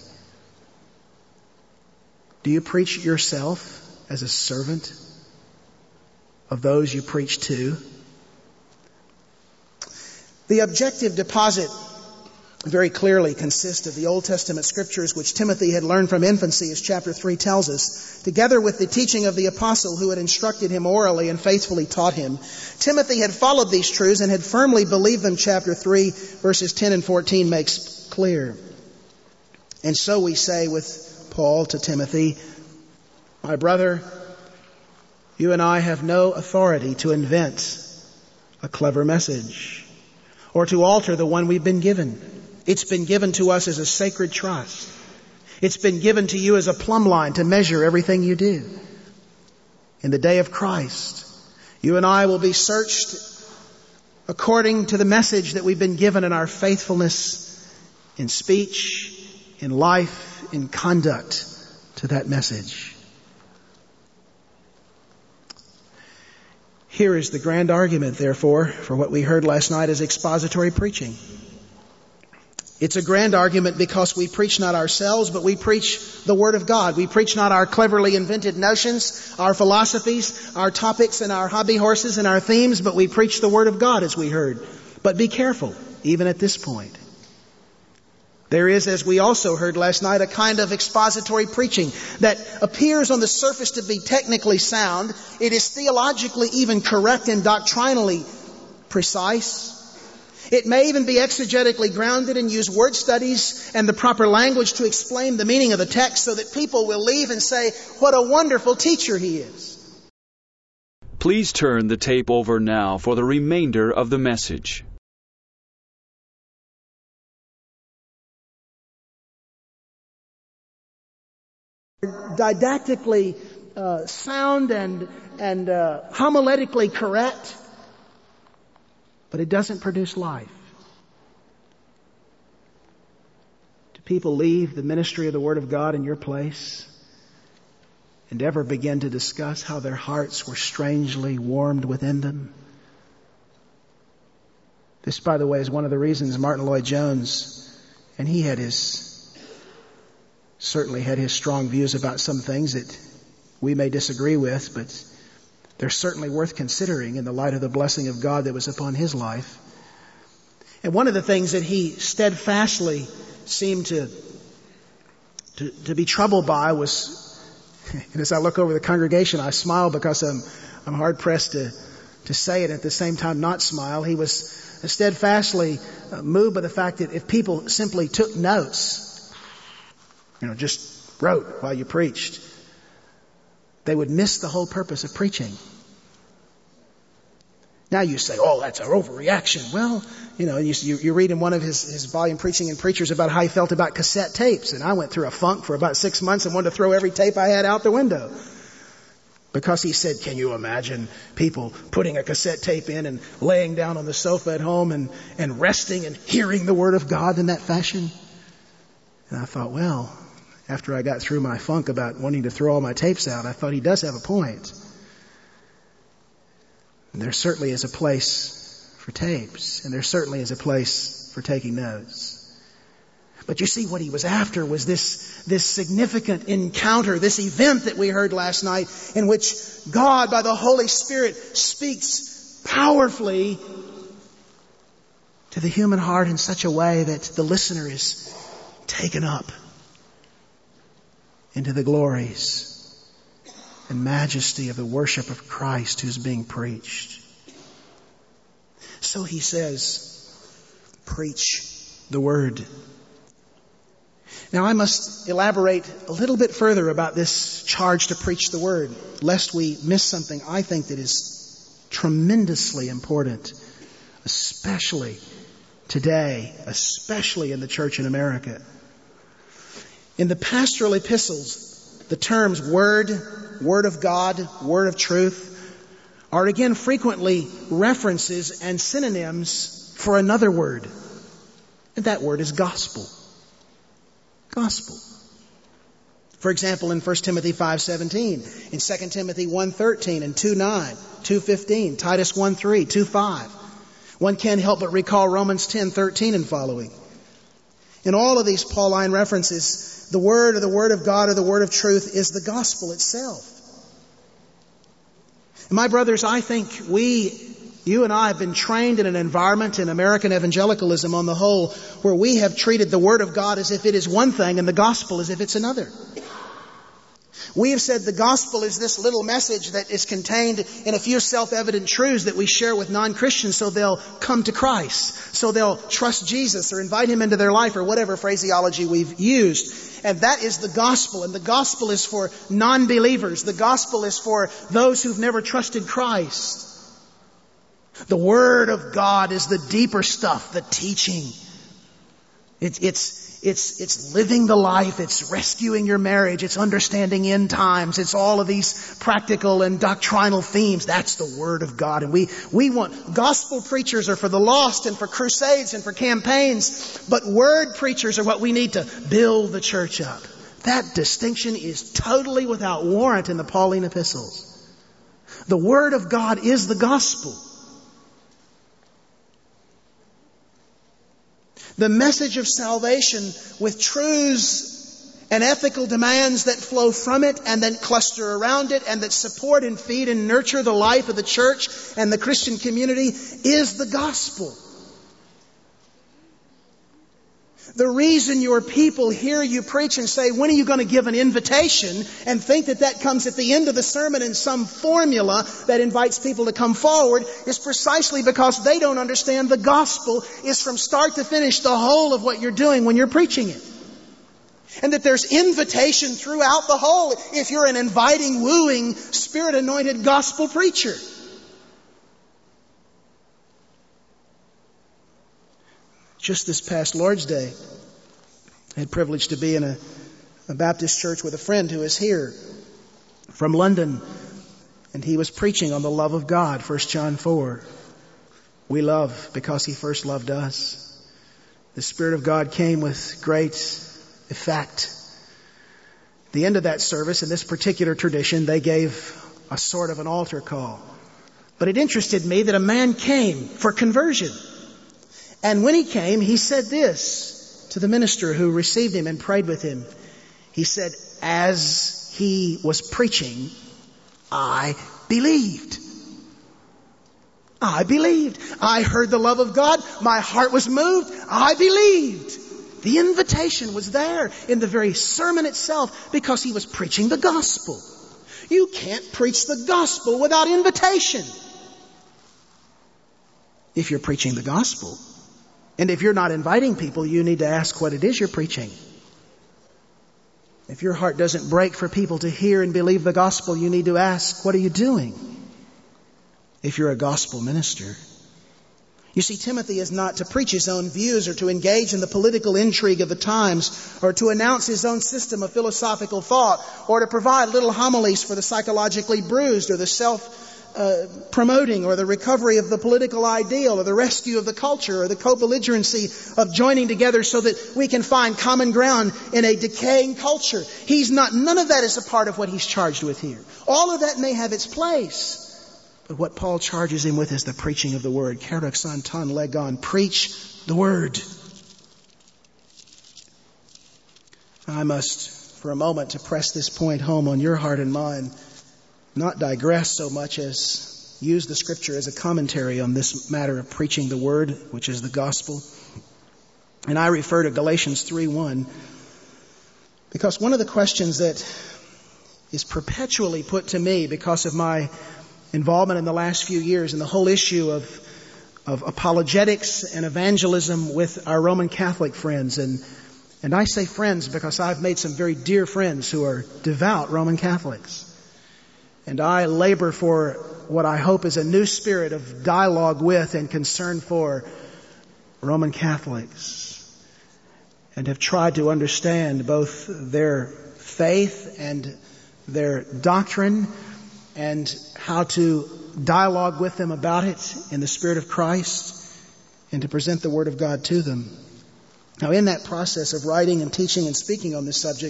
Do you preach yourself as a servant of those you preach to? The objective deposit very clearly consist of the Old Testament scriptures which Timothy had learned from infancy, as chapter three tells us, together with the teaching of the apostle who had instructed him orally and faithfully taught him. Timothy had followed these truths and had firmly believed them, chapter three, verses ten and fourteen makes clear. And so we say with Paul to Timothy, my brother, you and I have no authority to invent a clever message or to alter the one we've been given. It's been given to us as a sacred trust. It's been given to you as a plumb line to measure everything you do. In the day of Christ, you and I will be searched according to the message that we've been given in our faithfulness in speech, in life, in conduct to that message. Here is the grand argument, therefore, for what we heard last night as expository preaching. It's a grand argument because we preach not ourselves, but we preach the Word of God. We preach not our cleverly invented notions, our philosophies, our topics and our hobby horses and our themes, but we preach the Word of God as we heard. But be careful, even at this point. There is, as we also heard last night, a kind of expository preaching that appears on the surface to be technically sound. It is theologically even correct and doctrinally precise. It may even be exegetically grounded and use word studies and the proper language to explain the meaning of the text so that people will leave and say, what a wonderful teacher he is. Please turn the tape over now for the remainder of the message. Didactically uh, sound and, and uh, homiletically correct, but it doesn't produce life. Do people leave the ministry of the Word of God in your place and ever begin to discuss how their hearts were strangely warmed within them? This, by the way, is one of the reasons Martin Lloyd-Jones, and he had his, certainly had his strong views about some things that we may disagree with, but they're certainly worth considering in the light of the blessing of God that was upon his life. And one of the things that he steadfastly seemed to, to, to be troubled by was, and as I look over the congregation, I smile because I'm, I'm hard pressed to, to say it and at the same time not smile. He was steadfastly moved by the fact that if people simply took notes, you know, just wrote while you preached, they would miss the whole purpose of preaching. Now you say, oh, that's an overreaction. Well, you know, you, you read in one of his, his volume Preaching and Preachers about how he felt about cassette tapes. And I went through a funk for about six months and wanted to throw every tape I had out the window. Because he said, can you imagine people putting a cassette tape in and laying down on the sofa at home and, and resting and hearing the Word of God in that fashion? And I thought, well, after I got through my funk about wanting to throw all my tapes out, I thought he does have a point. And there certainly is a place for tapes, and there certainly is a place for taking notes. But you see, what he was after was this, this significant encounter, this event that we heard last night, in which God, by the Holy Spirit, speaks powerfully to the human heart in such a way that the listener is taken up into the glories and majesty of the worship of Christ who's being preached. So he says, preach the Word. Now I must elaborate a little bit further about this charge to preach the Word, lest we miss something I think that is tremendously important, especially today, especially in the church in America. In the pastoral epistles, the terms Word, Word of God, Word of truth are again frequently references and synonyms for another word. And that word is gospel. Gospel. For example, in First Timothy five seventeen, in Second Timothy one thirteen and two nine, two fifteen, Titus one three, two five. One can't help but recall Romans ten thirteen and following. In all of these Pauline references, the Word or the Word of God or the Word of truth is the gospel itself. And my brothers, I think we You and I have been trained in an environment in American evangelicalism on the whole where we have treated the Word of God as if it is one thing and the gospel as if it's another. We have said the gospel is this little message that is contained in a few self-evident truths that we share with non-Christians so they'll come to Christ, so they'll trust Jesus or invite Him into their life or whatever phraseology we've used. And that is the gospel. And the gospel is for non-believers. The gospel is for those who've never trusted Christ. The Word of God is the deeper stuff, the teaching. It's, it's, it's, it's living the life. It's rescuing your marriage. It's understanding end times. It's all of these practical and doctrinal themes. That's the Word of God. And we, we want, gospel preachers are for the lost and for crusades and for campaigns. But Word preachers are what we need to build the church up. That distinction is totally without warrant in the Pauline epistles. The Word of God is the gospel. The message of salvation with truths and ethical demands that flow from it and then cluster around it and that support and feed and nurture the life of the church and the Christian community is the gospel. The reason your people hear you preach and say, when are you going to give an invitation, and think that that comes at the end of the sermon in some formula that invites people to come forward, is precisely because they don't understand the gospel is from start to finish the whole of what you're doing when you're preaching it. And that there's invitation throughout the whole if you're an inviting, wooing, Spirit-anointed gospel preacher. Just this past Lord's Day, I had the privilege to be in a, a Baptist church with a friend who is here from London. And he was preaching on the love of God, First John four. We love because He first loved us. The Spirit of God came with great effect. At the end of that service, in this particular tradition, they gave a sort of an altar call. But it interested me that a man came for conversion. And when he came, he said this to the minister who received him and prayed with him. He said, as he was preaching, I believed. I believed. I heard the love of God. My heart was moved. I believed. The invitation was there in the very sermon itself because he was preaching the gospel. You can't preach the gospel without invitation. If you're preaching the gospel. And if you're not inviting people, you need to ask what it is you're preaching. If your heart doesn't break for people to hear and believe the gospel, you need to ask, what are you doing? If you're a gospel minister. You see, Timothy is not to preach his own views or to engage in the political intrigue of the times or to announce his own system of philosophical thought or to provide little homilies for the psychologically bruised or the self Uh, promoting or the recovery of the political ideal or the rescue of the culture or the co-belligerency of joining together so that we can find common ground in a decaying culture. He's not, none of that is a part of what he's charged with here. All of that may have its place. But what Paul charges him with is the preaching of the Word. Keraxon ton legon. Preach the Word. I must, for a moment, to press this point home on your heart and mind, not digress so much as use the Scripture as a commentary on this matter of preaching the Word, which is the gospel. And I refer to Galatians three one because one of the questions that is perpetually put to me because of my involvement in the last few years in the whole issue of, of apologetics and evangelism with our Roman Catholic friends. And, and I say friends because I've made some very dear friends who are devout Roman Catholics. And I labor for what I hope is a new spirit of dialogue with and concern for Roman Catholics. And have tried to understand both their faith and their doctrine and how to dialogue with them about it in the Spirit of Christ and to present the Word of God to them. Now, in that process of writing and teaching and speaking on this subject,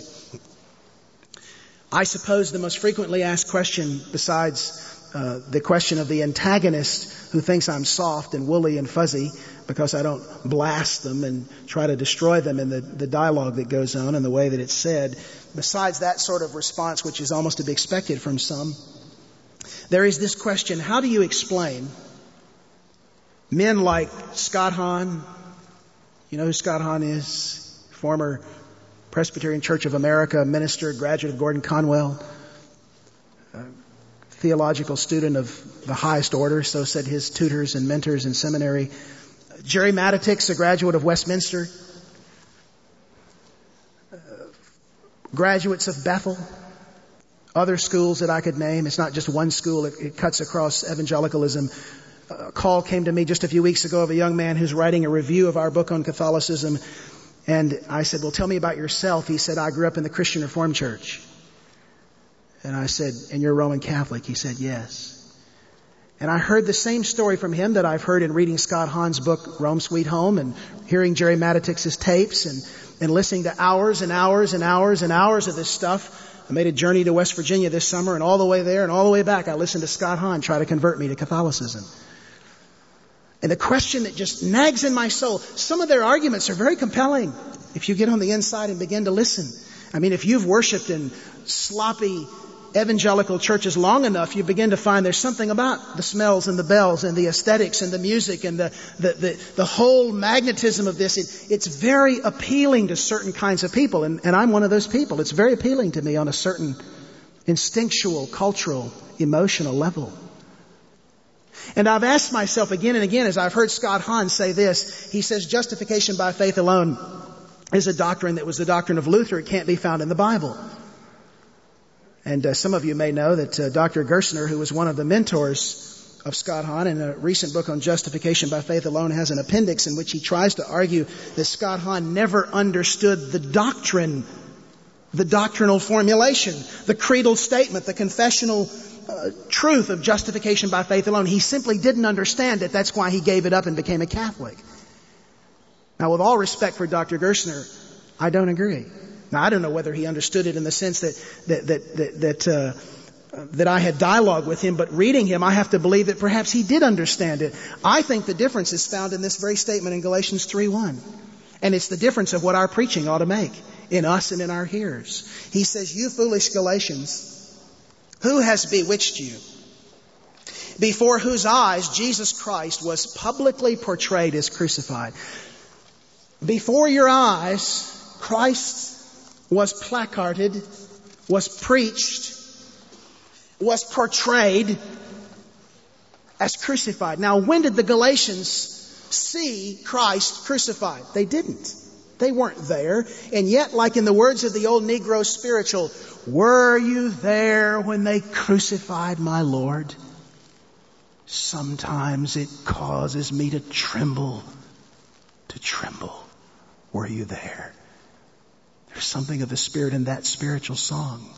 I suppose the most frequently asked question, besides uh, the question of the antagonist who thinks I'm soft and woolly and fuzzy because I don't blast them and try to destroy them in the, the dialogue that goes on and the way that it's said, besides that sort of response, which is almost to be expected from some, there is this question: how do you explain Men like Scott Hahn. You know who Scott Hahn is? Former Presbyterian Church of America minister, graduate of Gordon Conwell, a theological student of the highest order, so said his tutors and mentors in seminary. Jerry Matitix, a graduate of Westminster. Uh, graduates of Bethel. Other schools that I could name. It's not just one school. It, it cuts across evangelicalism. A call came to me just a few weeks ago of a young man who's writing a review of our book on Catholicism. And I said, well, tell me about yourself. He said, I grew up in the Christian Reformed Church. And I said, and you're Roman Catholic? He said, yes. And I heard the same story from him that I've heard in reading Scott Hahn's book, Rome Sweet Home, and hearing Jerry Matitix's tapes, and, and listening to hours and hours and hours and hours of this stuff. I made a journey to West Virginia this summer, and all the way there and all the way back, I listened to Scott Hahn try to convert me to Catholicism. And the question that just nags in my soul, some of their arguments are very compelling if you get on the inside and begin to listen. I mean, if you've worshiped in sloppy evangelical churches long enough, you begin to find there's something about the smells and the bells and the aesthetics and the music and the the the, the whole magnetism of this. It, it's very appealing to certain kinds of people, and, and I'm one of those people. It's very appealing to me on a certain instinctual, cultural, emotional level. And I've asked myself again and again, as I've heard Scott Hahn say this, he says justification by faith alone is a doctrine that was the doctrine of Luther. It can't be found in the Bible. And uh, some of you may know that uh, Doctor Gerstner, who was one of the mentors of Scott Hahn, in a recent book on justification by faith alone, has an appendix in which he tries to argue that Scott Hahn never understood the doctrine, the doctrinal formulation, the creedal statement, the confessional uh, truth of justification by faith alone. He simply didn't understand it. That's why he gave it up and became a Catholic. Now, with all respect for Doctor Gerstner, I don't agree. Now, I don't know whether he understood it in the sense that that that that that, uh, that I had dialogue with him, but reading him, I have to believe that perhaps he did understand it. I think the difference is found in this very statement in Galatians three one. And it's the difference of what our preaching ought to make in us and in our hearers. He says, you foolish Galatians, who has bewitched you? Before whose eyes Jesus Christ was publicly portrayed as crucified. Before your eyes, Christ was placarded, was preached, was portrayed as crucified. Now, when did the Galatians see Christ crucified? They didn't. They weren't there. And yet, like in the words of the old Negro spiritual, were you there when they crucified my Lord? Sometimes it causes me to tremble, to tremble. Were you there? There's something of the Spirit in that spiritual song.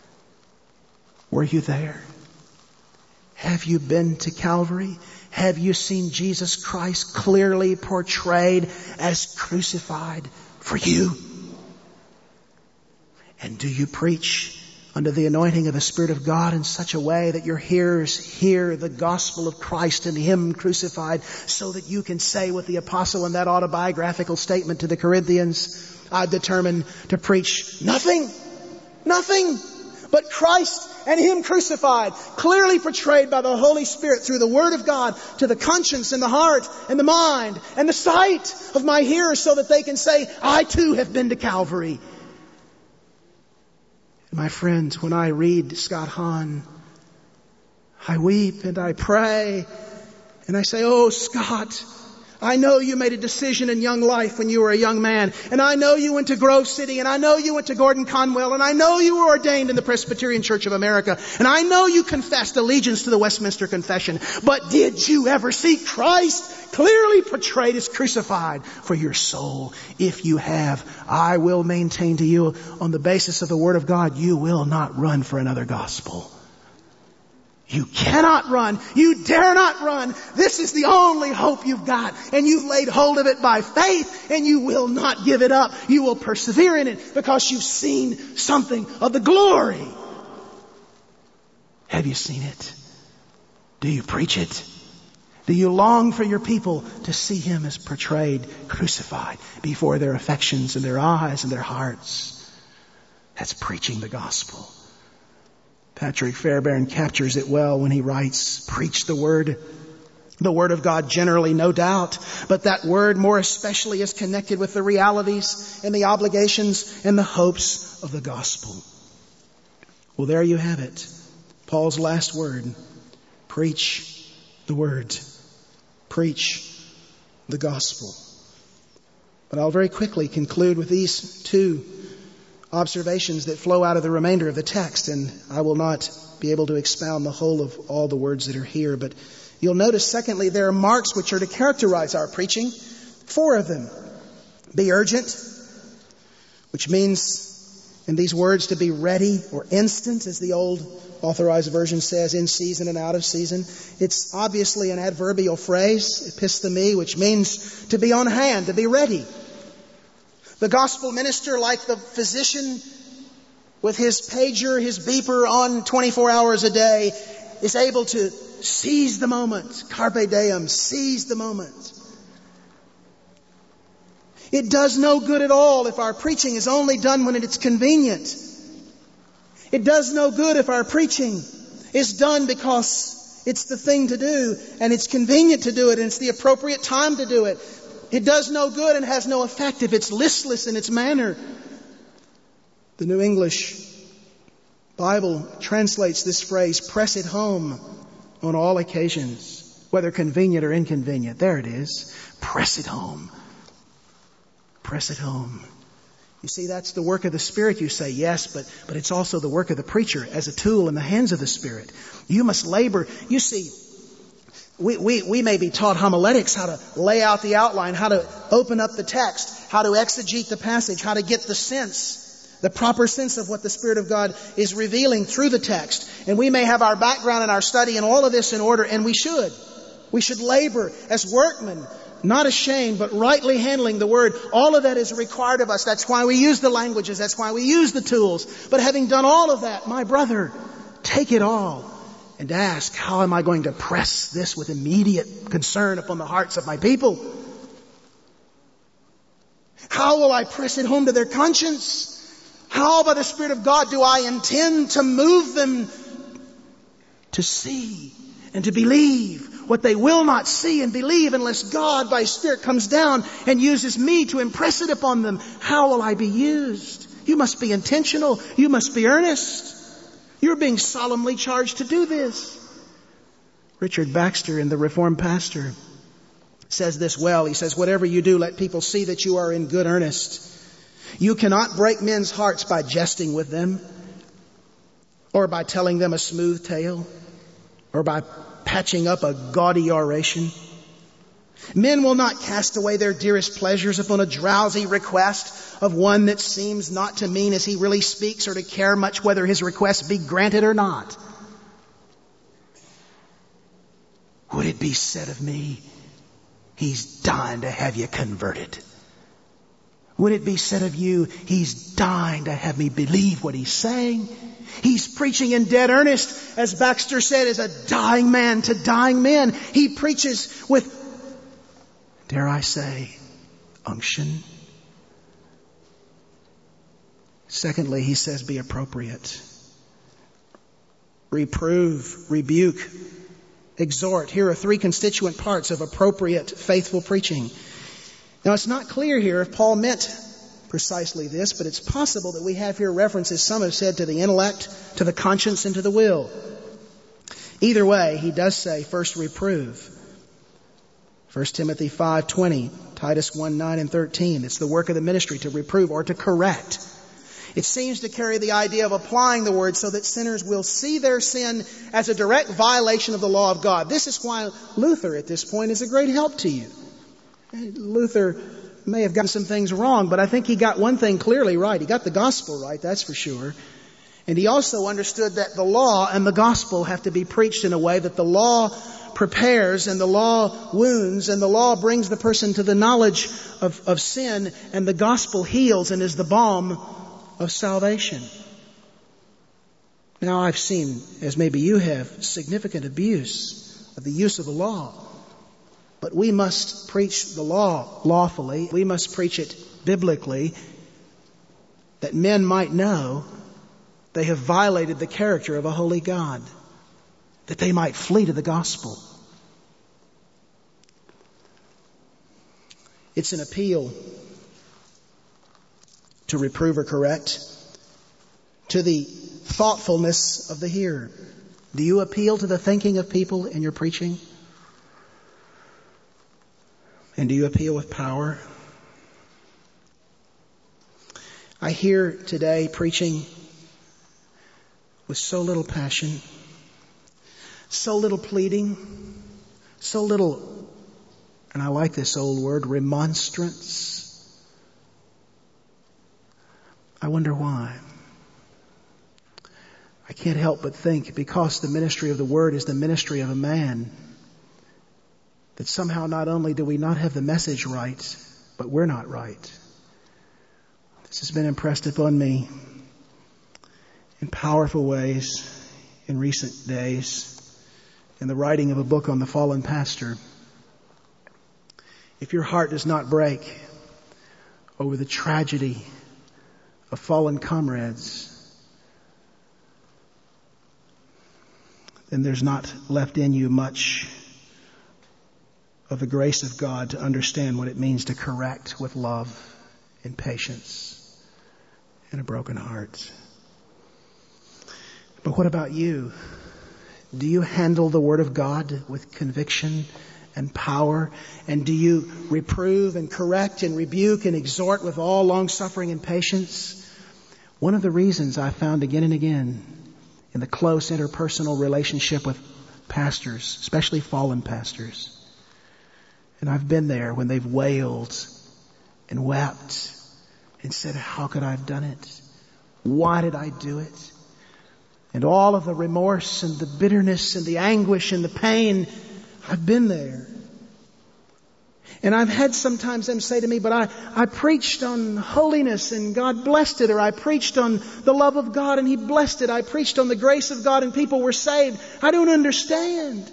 Were you there? Have you been to Calvary? Have you seen Jesus Christ clearly portrayed as crucified for you? And do you preach under the anointing of the Spirit of God in such a way that your hearers hear the gospel of Christ and Him crucified, so that you can say with the apostle in that autobiographical statement to the Corinthians, I've determined to preach nothing, nothing but Christ and Him crucified, clearly portrayed by the Holy Spirit through the Word of God to the conscience and the heart and the mind and the sight of my hearers, so that they can say, I too have been to Calvary. My friends, when I read Scott Hahn, I weep and I pray and I say, oh, Scott, I know you made a decision in young life when you were a young man. And I know you went to Grove City, and I know you went to Gordon Conwell, and I know you were ordained in the Presbyterian Church of America, and I know you confessed allegiance to the Westminster Confession. But did you ever see Christ clearly portrayed as crucified for your soul? If you have, I will maintain to you on the basis of the Word of God, you will not run for another gospel. You cannot run. You dare not run. This is the only hope you've got. And you've laid hold of it by faith, and you will not give it up. You will persevere in it because you've seen something of the glory. Have you seen it? Do you preach it? Do you long for your people to see Him as portrayed, crucified before their affections and their eyes and their hearts? That's preaching the gospel. Patrick Fairbairn captures it well when he writes, preach the word The Word of God generally, no doubt, but that Word more especially is connected with the realities and the obligations and the hopes of the gospel. Well, there you have it. Paul's last word. Preach the Word. Preach the gospel. But I'll very quickly conclude with these two observations that flow out of the remainder of the text, and I will not be able to expound the whole of all the words that are here, but you'll notice, secondly, there are marks which are to characterize our preaching. Four of them. Be urgent, which means in these words to be ready or instant, as the old Authorized Version says, in season and out of season. It's obviously an adverbial phrase, episteme, which means to be on hand, to be ready. The gospel minister, like the physician with his pager, his beeper on twenty-four hours a day, is able to seize the moment. Carpe diem, seize the moment. It does no good at all if our preaching is only done when it's convenient. It does no good if our preaching is done because it's the thing to do and it's convenient to do it and it's the appropriate time to do it. It does no good and has no effect if it's listless in its manner. The New English Bible translates this phrase, press it home on all occasions, whether convenient or inconvenient. There it is. Press it home. Press it home. You see, that's the work of the Spirit, you say. Yes, but, but it's also the work of the preacher as a tool in the hands of the Spirit. You must labor. You see, we, we, we may be taught homiletics, how to lay out the outline, how to open up the text, how to exegete the passage, how to get the sense, the proper sense of what the Spirit of God is revealing through the text. And we may have our background and our study and all of this in order, and we should. We should labor as workmen, not ashamed, but rightly handling the Word. All of that is required of us. That's why we use the languages. That's why we use the tools. But having done all of that, my brother, take it all and ask, how am I going to press this with immediate concern upon the hearts of my people? How will I press it home to their conscience? How, by the Spirit of God, do I intend to move them to see and to believe what they will not see and believe unless God, by His Spirit, comes down and uses me to impress it upon them? How will I be used? You must be intentional. You must be earnest. You're being solemnly charged to do this. Richard Baxter, in The Reformed Pastor, says this well. He says, whatever you do, let people see that you are in good earnest. You cannot break men's hearts by jesting with them, or by telling them a smooth tale, or by patching up a gaudy oration. Men will not cast away their dearest pleasures upon a drowsy request of one that seems not to mean as he really speaks or to care much whether his request be granted or not. Would it be said of me, he's dying to have you converted? Would it be said of you, he's dying to have me believe what he's saying? He's preaching in dead earnest, as Baxter said, as a dying man to dying men. He preaches with, dare I say, unction. Secondly, he says, be appropriate. Reprove, rebuke, exhort. Here are three constituent parts of appropriate, faithful preaching. Now, it's not clear here if Paul meant precisely this, but it's possible that we have here references, some have said, to the intellect, to the conscience, and to the will. Either way, he does say, first reprove. First Timothy five twenty, Titus one nine and thirteen. It's the work of the ministry to reprove or to correct. It seems to carry the idea of applying the word so that sinners will see their sin as a direct violation of the law of God. This is why Luther at this point is a great help to you. Luther may have gotten some things wrong, but I think he got one thing clearly right. He got the gospel right, that's for sure. And he also understood that the law and the gospel have to be preached in a way that the law prepares and the law wounds and the law brings the person to the knowledge of, of sin, and the gospel heals and is the balm of salvation. Now, I've seen, as maybe you have, significant abuse of the use of the law. But we must preach the law lawfully. We must preach it biblically, that men might know they have violated the character of a holy God, that they might flee to the gospel. It's an appeal to reprove or correct, to the thoughtfulness of the hearer. Do you appeal to the thinking of people in your preaching? And do you appeal with power? I hear today preaching with so little passion, so little pleading, so little, and I like this old word, remonstrance. I wonder why. I can't help but think because the ministry of the Word is the ministry of a man, that somehow not only do we not have the message right, but we're not right. This has been impressed upon me in powerful ways in recent days in the writing of a book on the fallen pastor. If your heart does not break over the tragedy of fallen comrades, then there's not left in you much of the grace of God to understand what it means to correct with love and patience and a broken heart. But what about you? Do you handle the Word of God with conviction and power? And do you reprove and correct and rebuke and exhort with all long-suffering and patience? One of the reasons I found again and again in the close interpersonal relationship with pastors, especially fallen pastors, and I've been there when they've wailed and wept and said, how could I have done it? Why did I do it? And all of the remorse and the bitterness and the anguish and the pain, I've been there. And I've had sometimes them say to me, but I, I preached on holiness and God blessed it. Or I preached on the love of God and He blessed it. I preached on the grace of God and people were saved. I don't understand.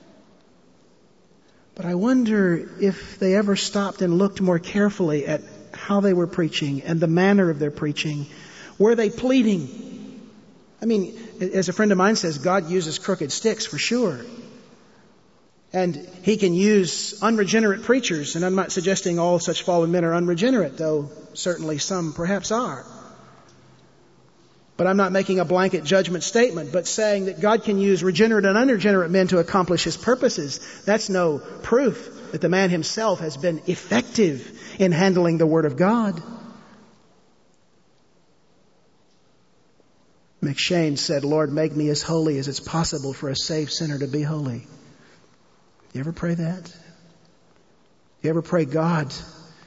But I wonder if they ever stopped and looked more carefully at how they were preaching and the manner of their preaching. Were they pleading? I mean, as a friend of mine says, God uses crooked sticks for sure. And He can use unregenerate preachers. And I'm not suggesting all such fallen men are unregenerate, though certainly some perhaps are. But I'm not making a blanket judgment statement, but saying that God can use regenerate and unregenerate men to accomplish His purposes. That's no proof that the man himself has been effective in handling the Word of God. McShane said, Lord, make me as holy as it's possible for a saved sinner to be holy. You ever pray that? You ever pray, God,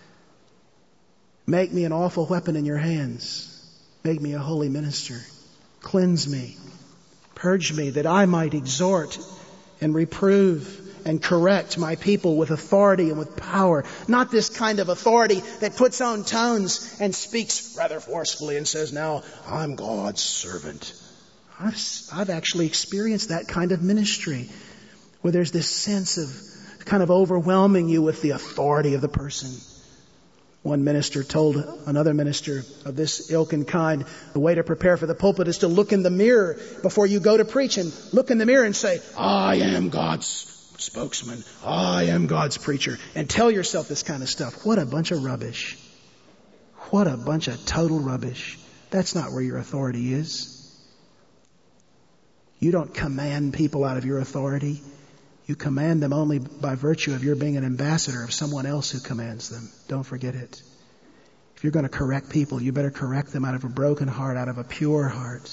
make me an awful weapon in your hands. Make me a holy minister. Cleanse me. Purge me that I might exhort and reprove and correct my people with authority and with power. Not this kind of authority that puts on tones and speaks rather forcefully and says, now I'm God's servant. I've, I've actually experienced that kind of ministry where there's this sense of kind of overwhelming you with the authority of the person. One minister told another minister of this ilk and kind, the way to prepare for the pulpit is to look in the mirror before you go to preach, and look in the mirror and say, I am God's spokesman. I am God's preacher. And tell yourself this kind of stuff. What a bunch of rubbish. What a bunch of total rubbish. That's not where your authority is. You don't command people out of your authority. You command them only by virtue of your being an ambassador of someone else who commands them. Don't forget it. If you're going to correct people, you better correct them out of a broken heart, out of a pure heart.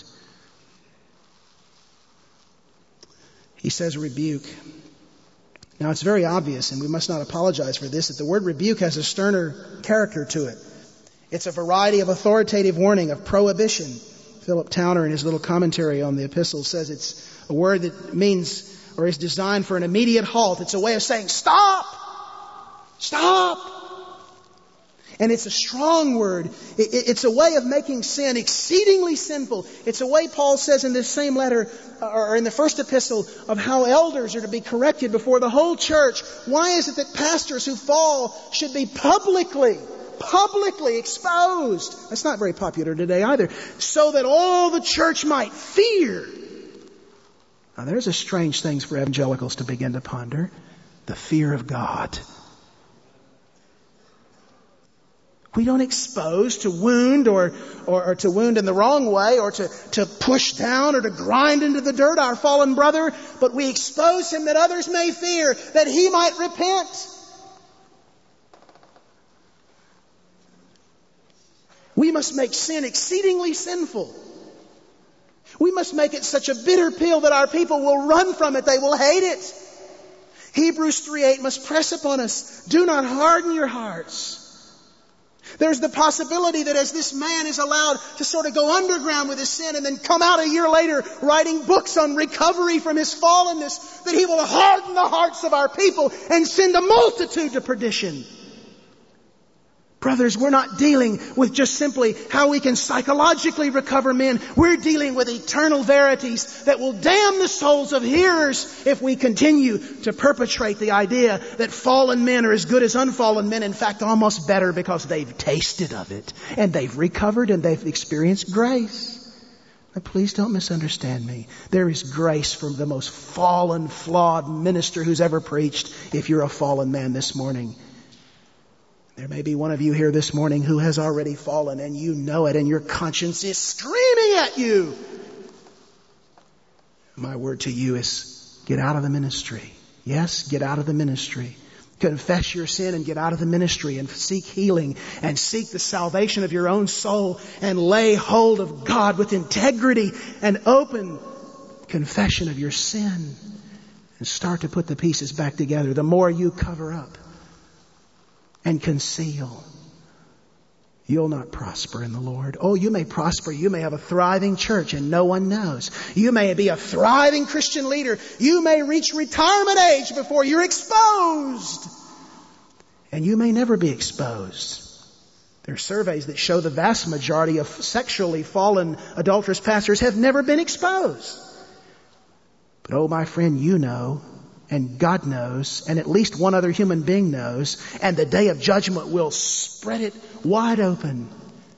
He says rebuke. Now it's very obvious, and we must not apologize for this, that the word rebuke has a sterner character to it. It's a variety of authoritative warning, of prohibition. Philip Towner, in his little commentary on the epistle, says it's a word that means or is designed for an immediate halt. It's a way of saying, stop! Stop! And it's a strong word. It's a way of making sin exceedingly sinful. It's a way, Paul says in this same letter, or in the first epistle, of how elders are to be corrected before the whole church. Why is it that pastors who fall should be publicly, publicly exposed? That's not very popular today either. So that all the church might fear. Now there's a strange thing for evangelicals to begin to ponder. The fear of God. We don't expose to wound or, or, or to wound in the wrong way or to, to push down or to grind into the dirt our fallen brother, but we expose him that others may fear, that he might repent. We must make sin exceedingly sinful. We must make it such a bitter pill that our people will run from it. They will hate it. Hebrews three eight must press upon us. Do not harden your hearts. There's the possibility that as this man is allowed to sort of go underground with his sin and then come out a year later writing books on recovery from his fallenness, that he will harden the hearts of our people and send a multitude to perdition. Brothers, we're not dealing with just simply how we can psychologically recover men. We're dealing with eternal verities that will damn the souls of hearers if we continue to perpetrate the idea that fallen men are as good as unfallen men. In fact, almost better, because they've tasted of it and they've recovered and they've experienced grace. Now, please don't misunderstand me. There is grace from the most fallen, flawed minister who's ever preached if you're a fallen man this morning. There may be one of you here this morning who has already fallen and you know it and your conscience is screaming at you. My word to you is get out of the ministry. Yes, get out of the ministry. Confess your sin and get out of the ministry and seek healing and seek the salvation of your own soul and lay hold of God with integrity and open confession of your sin and start to put the pieces back together. The more you cover up and conceal, you'll not prosper in the Lord. Oh, you may prosper. You may have a thriving church and no one knows. You may be a thriving Christian leader. You may reach retirement age before you're exposed. And you may never be exposed. There are surveys that show the vast majority of sexually fallen adulterous pastors have never been exposed. But oh, my friend, you know, and God knows, and at least one other human being knows, and the day of judgment will spread it wide open.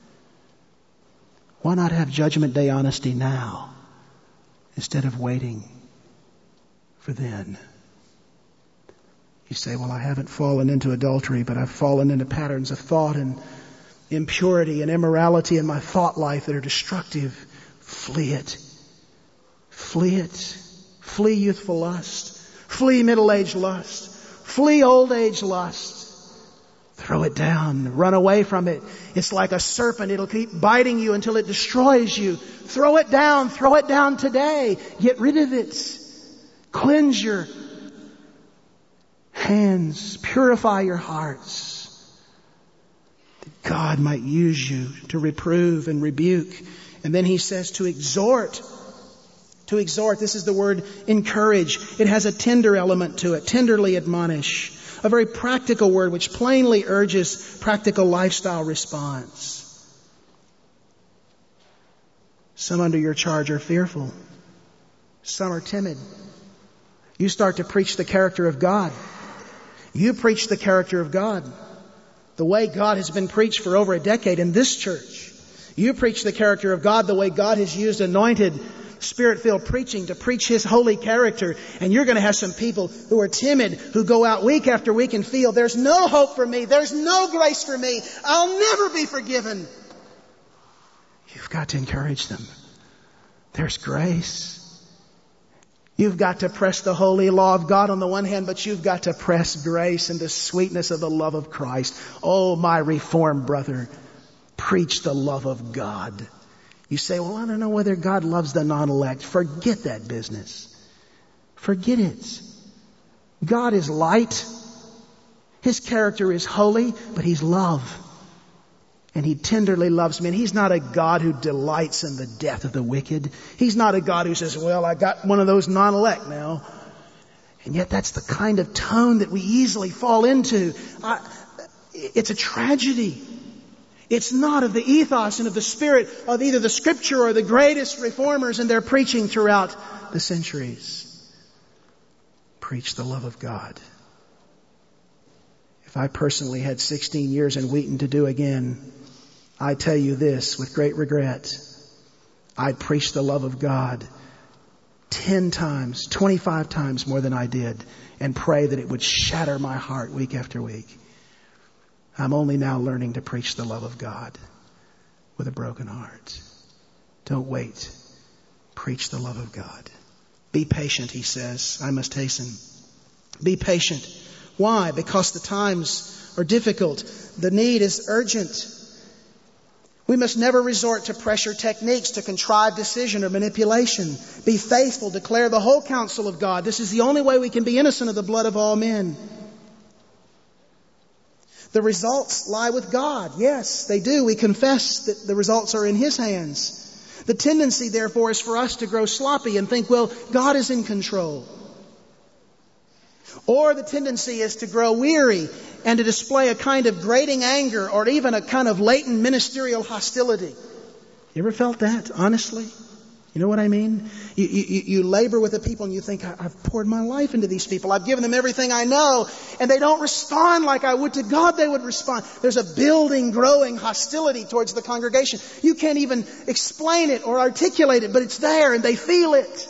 Why not have judgment day honesty now instead of waiting for then? You say, well, I haven't fallen into adultery, but I've fallen into patterns of thought and impurity and immorality in my thought life that are destructive. Flee it. Flee it. Flee youthful lust. Flee middle-age lust. Flee old-age lust. Throw it down. Run away from it. It's like a serpent. It'll keep biting you until it destroys you. Throw it down. Throw it down today. Get rid of it. Cleanse your hands. Purify your hearts. That God might use you to reprove and rebuke. And then he says to exhort. To exhort, this is the word encourage. It has a tender element to it. Tenderly admonish. A very practical word which plainly urges practical lifestyle response. Some under your charge are fearful. Some are timid. You start to preach the character of God. You preach the character of God. The way God has been preached for over a decade in this church. You preach the character of God the way God has used anointed Spirit-filled preaching to preach His holy character. And you're going to have some people who are timid, who go out week after week and feel there's no hope for me. There's no grace for me. I'll never be forgiven. You've got to encourage them. There's grace. You've got to press the holy law of God on the one hand, but you've got to press grace and the sweetness of the love of Christ. Oh, my reformed brother, preach the love of God. You say, well, I don't know whether God loves the non-elect. Forget that business. Forget it. God is light. His character is holy, but He's love. And He tenderly loves me. And He's not a God who delights in the death of the wicked. He's not a God who says, well, I got one of those non-elect now. And yet that's the kind of tone that we easily fall into. I, it's a tragedy. It's not of the ethos and of the spirit of either the Scripture or the greatest reformers in their preaching throughout the centuries. Preach the love of God. If I personally had sixteen years in Wheaton to do again, I tell you this with great regret. I'd preach the love of God ten times, twenty-five times more than I did, and pray that it would shatter my heart week after week. I'm only now learning to preach the love of God with a broken heart. Don't wait. Preach the love of God. Be patient, he says. I must hasten. Be patient. Why? Because the times are difficult. The need is urgent. We must never resort to pressure techniques to contrive decision or manipulation. Be faithful. Declare the whole counsel of God. This is the only way we can be innocent of the blood of all men. The results lie with God. Yes, they do. We confess that the results are in His hands. The tendency, therefore, is for us to grow sloppy and think, well, God is in control. Or the tendency is to grow weary and to display a kind of grating anger or even a kind of latent ministerial hostility. You ever felt that, honestly? You know what I mean? You, you, you labor with the people and you think, I've poured my life into these people. I've given them everything I know, and they don't respond like I would to God they would respond. There's a building, growing hostility towards the congregation. You can't even explain it or articulate it, but it's there and they feel it.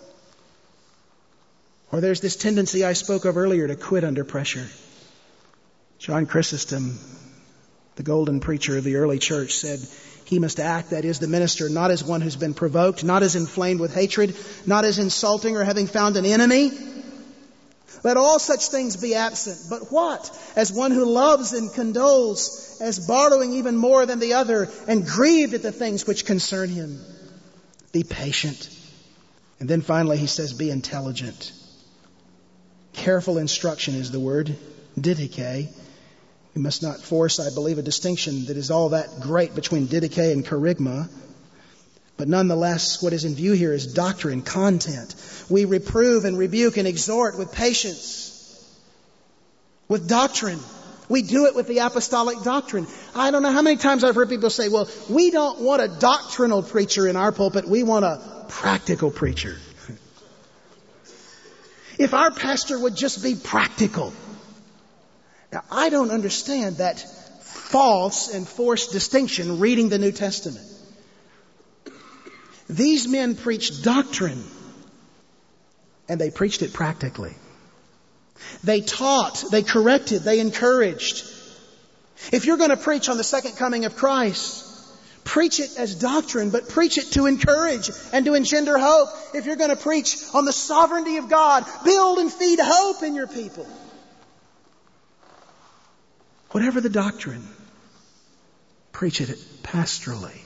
Or there's this tendency I spoke of earlier to quit under pressure. John Chrysostom, the golden preacher of the early church, said he must act, that is, the minister, not as one who's been provoked, not as inflamed with hatred, not as insulting or having found an enemy. Let all such things be absent. But what? As one who loves and condoles, as borrowing even more than the other, and grieved at the things which concern him. Be patient. And then finally he says, be intelligent. Careful instruction is the word, didache. We must not force, I believe, a distinction that is all that great between didache and kerygma. But nonetheless, what is in view here is doctrine, content. We reprove and rebuke and exhort with patience, with doctrine. We do it with the apostolic doctrine. I don't know how many times I've heard people say, well, we don't want a doctrinal preacher in our pulpit. We want a practical preacher. If our pastor would just be practical. Now, I don't understand that false and forced distinction reading the New Testament. These men preached doctrine, and they preached it practically. They taught, they corrected, they encouraged. If you're going to preach on the second coming of Christ, preach it as doctrine, but preach it to encourage and to engender hope. If you're going to preach on the sovereignty of God, build and feed hope in your people. Whatever the doctrine, preach it pastorally.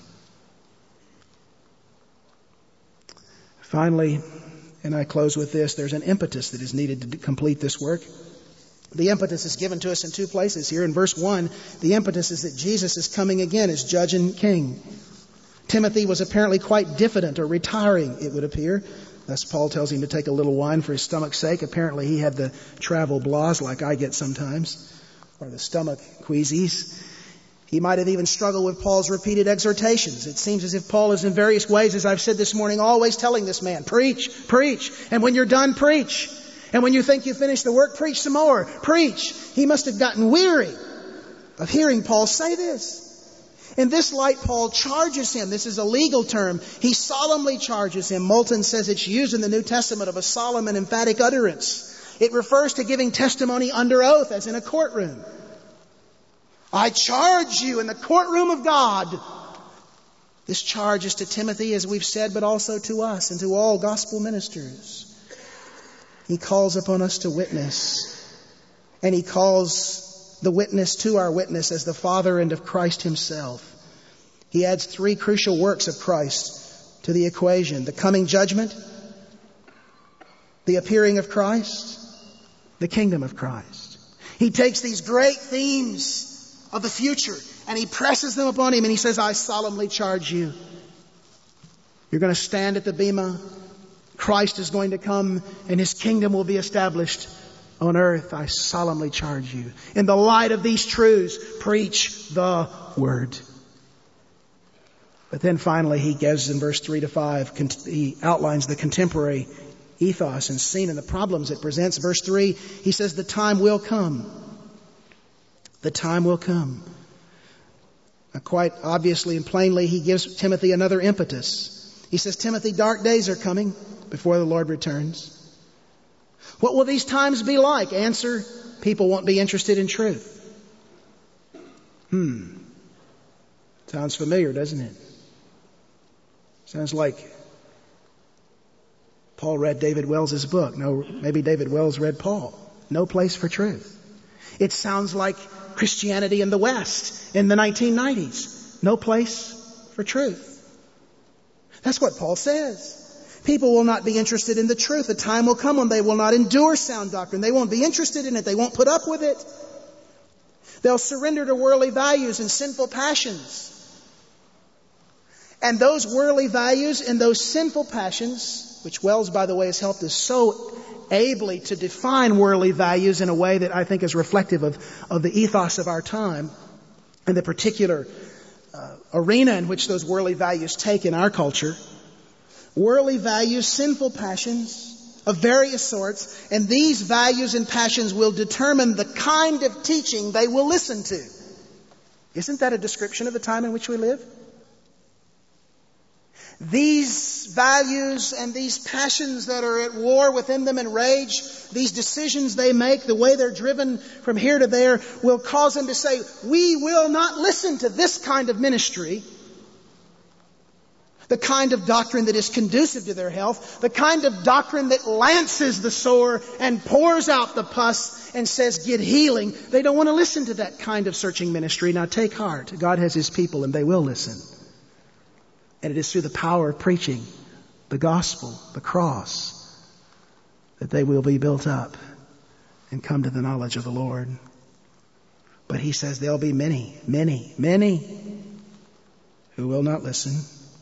Finally, and I close with this, there's an impetus that is needed to complete this work. The impetus is given to us in two places here. In verse one, the impetus is that Jesus is coming again as judge and king. Timothy was apparently quite diffident or retiring, it would appear. Thus Paul tells him to take a little wine for his stomach's sake. Apparently he had the travel blahs like I get sometimes, or the stomach queasies. He might have even struggled with Paul's repeated exhortations. It seems as if Paul is in various ways, as I've said this morning, always telling this man, preach, preach, and when you're done, preach. And when you think you finished the work, preach some more. Preach. He must have gotten weary of hearing Paul say this. In this light, Paul charges him. This is a legal term. He solemnly charges him. Moulton says it's used in the New Testament of a solemn and emphatic utterance. It refers to giving testimony under oath, as in a courtroom. I charge you in the courtroom of God. This charge is to Timothy, as we've said, but also to us and to all gospel ministers. He calls upon us to witness. And He calls the witness to our witness as the Father and of Christ Himself. He adds three crucial works of Christ to the equation. The coming judgment, the appearing of Christ, the kingdom of Christ. He takes these great themes of the future and He presses them upon him and He says, I solemnly charge you. You're going to stand at the bema. Christ is going to come and His kingdom will be established on earth. I solemnly charge you. In the light of these truths, preach the word. But then finally he gives in verse three to five, he outlines the contemporary ethos and scene and the problems it presents. Verse three, he says, the time will come. The time will come. Now, quite obviously and plainly, he gives Timothy another impetus. He says, Timothy, dark days are coming before the Lord returns. What will these times be like? Answer, people won't be interested in truth. Hmm. Sounds familiar, doesn't it? Sounds like Paul read David Wells' book. No, maybe David Wells read Paul. No Place for Truth. It sounds like Christianity in the West in the nineteen nineties. No place for truth. That's what Paul says. People will not be interested in the truth. The time will come when they will not endure sound doctrine. They won't be interested in it. They won't put up with it. They'll surrender to worldly values and sinful passions. And those worldly values and those sinful passions, which Wells, by the way, has helped us so ably to define worldly values in a way that I think is reflective of, of the ethos of our time and the particular uh, arena in which those worldly values take in our culture. Worldly values, sinful passions of various sorts, and these values and passions will determine the kind of teaching they will listen to. Isn't that a description of the time in which we live? These values and these passions that are at war within them and rage, these decisions they make, the way they're driven from here to there, will cause them to say, we will not listen to this kind of ministry, the kind of doctrine that is conducive to their health, the kind of doctrine that lances the sore and pours out the pus and says, get healing. They don't want to listen to that kind of searching ministry. Now take heart. God has His people and they will listen. And it is through the power of preaching the gospel, the cross, that they will be built up and come to the knowledge of the Lord. But He says there'll be many, many, many who will not listen.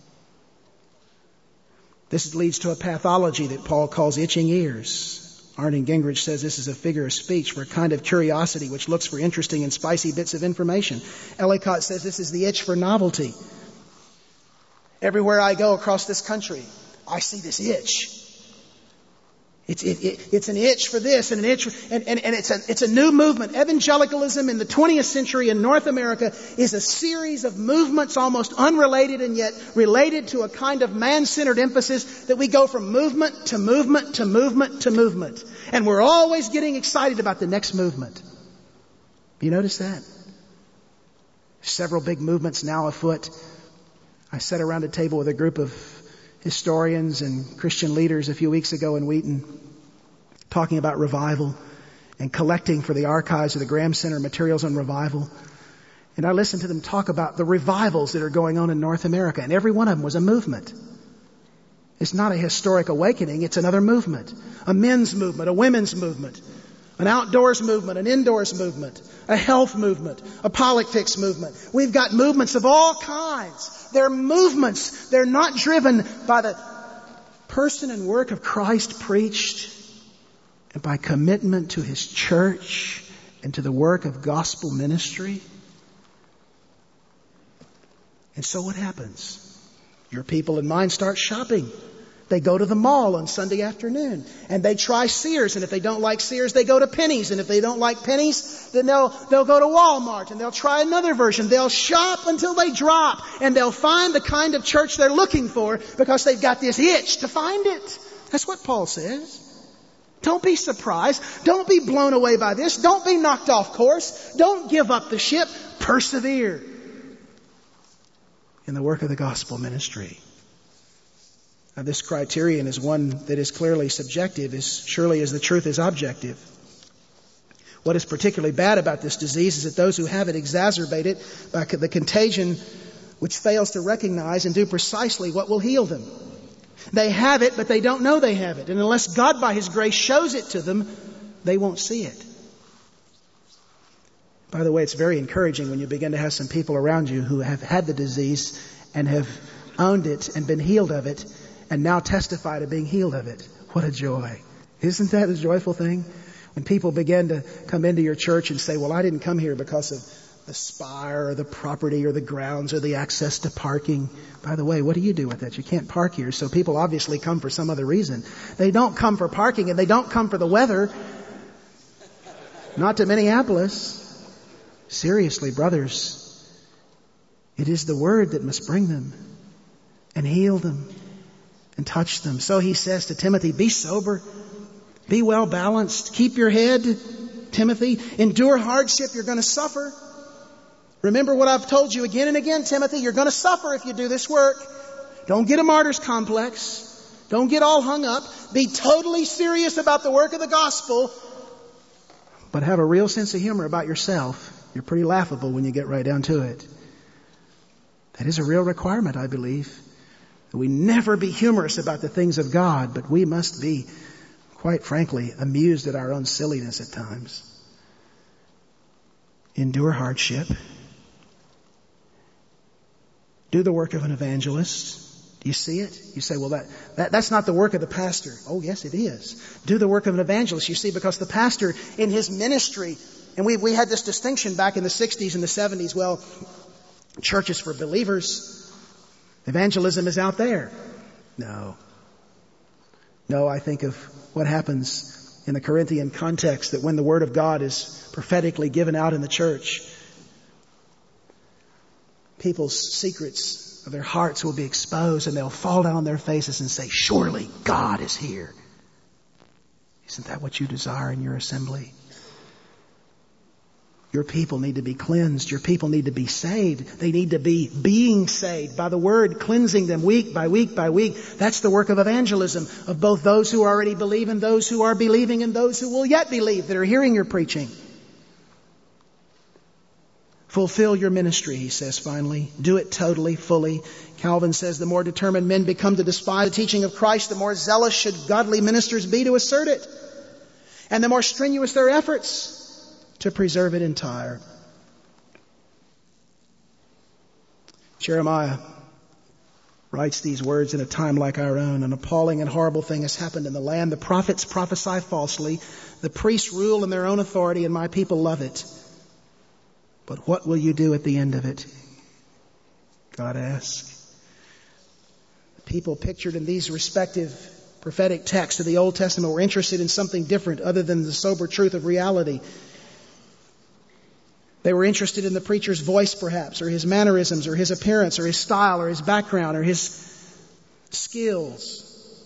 This leads to a pathology that Paul calls itching ears. Arne Gingrich says this is a figure of speech for a kind of curiosity which looks for interesting and spicy bits of information. Ellicott says this is the itch for novelty. Everywhere I go across this country, I see this itch. It's, it, it, it's an itch for this and an itch for, and, and, and it's a, it's a new movement. Evangelicalism in the twentieth century in North America is a series of movements almost unrelated and yet related to a kind of man-centered emphasis that we go from movement to movement to movement to movement. And we're always getting excited about the next movement. You notice that? Several big movements now afoot. I sat around a table with a group of historians and Christian leaders a few weeks ago in Wheaton, talking about revival and collecting for the archives of the Graham Center materials on revival. And I listened to them talk about the revivals that are going on in North America, and every one of them was a movement. It's not a historic awakening, it's another movement. A men's movement, a women's movement, an outdoors movement, an indoors movement, a health movement, a politics movement. We've got movements of all kinds. They're movements. They're not driven by the person and work of Christ preached and by commitment to His church and to the work of gospel ministry. And so what happens? Your people and mine start shopping. They go to the mall on Sunday afternoon and they try Sears. And if they don't like Sears, they go to Penny's. And if they don't like Penny's, then they'll, they'll go to Walmart and they'll try another version. They'll shop until they drop and they'll find the kind of church they're looking for because they've got this itch to find it. That's what Paul says. Don't be surprised. Don't be blown away by this. Don't be knocked off course. Don't give up the ship. Persevere in the work of the gospel ministry. Now, this criterion is one that is clearly subjective, as surely as the truth is objective. What is particularly bad about this disease is that those who have it exacerbate it by the contagion which fails to recognize and do precisely what will heal them. They have it, but they don't know they have it. And unless God by His grace shows it to them, they won't see it. By the way, it's very encouraging when you begin to have some people around you who have had the disease and have owned it and been healed of it, and now testify to being healed of it. What a joy. Isn't that a joyful thing? When people begin to come into your church and say, well, I didn't come here because of the spire or the property or the grounds or the access to parking. By the way, what do you do with that? You can't park here, so people obviously come for some other reason. They don't come for parking and they don't come for the weather. Not to Minneapolis. Seriously, brothers, it is the Word that must bring them and heal them and touch them. So he says to Timothy, be sober, be well balanced, keep your head, Timothy, endure hardship, you're going to suffer. Remember what I've told you again and again, Timothy. You're going to suffer if you do this work. Don't get a martyr's complex. Don't get all hung up. Be totally serious about the work of the gospel, but have a real sense of humor about yourself. You're pretty laughable when you get right down to it. That is a real requirement, I believe. That we never be humorous about the things of God, but we must be, quite frankly, amused at our own silliness at times. Endure hardship. Do the work of an evangelist. Do you see it? You say, well, that, that that's not the work of the pastor. Oh, yes, it is. Do the work of an evangelist. You see, because the pastor in his ministry, and we, we had this distinction back in the sixties and the seventies, well, church is for believers. Evangelism is out there. No. No, I think of what happens in the Corinthian context, that when the Word of God is prophetically given out in the church, people's secrets of their hearts will be exposed, and they'll fall down on their faces and say, surely God is here. Isn't that what you desire in your assembly? Your people need to be cleansed. Your people need to be saved. They need to be being saved by the Word, cleansing them week by week by week. That's the work of evangelism, of both those who already believe and those who are believing and those who will yet believe that are hearing your preaching. Fulfill your ministry, he says finally. Do it totally, fully. Calvin says the more determined men become to despise the teaching of Christ, the more zealous should godly ministers be to assert it, and the more strenuous their efforts to preserve it entire. Jeremiah writes these words in a time like our own. An appalling and horrible thing has happened in the land. The prophets prophesy falsely. The priests rule in their own authority, and my people love it. But what will you do at the end of it? God asks. The people pictured in these respective prophetic texts of the Old Testament were interested in something different other than the sober truth of reality. They were interested in the preacher's voice, perhaps, or his mannerisms, or his appearance, or his style, or his background, or his skills.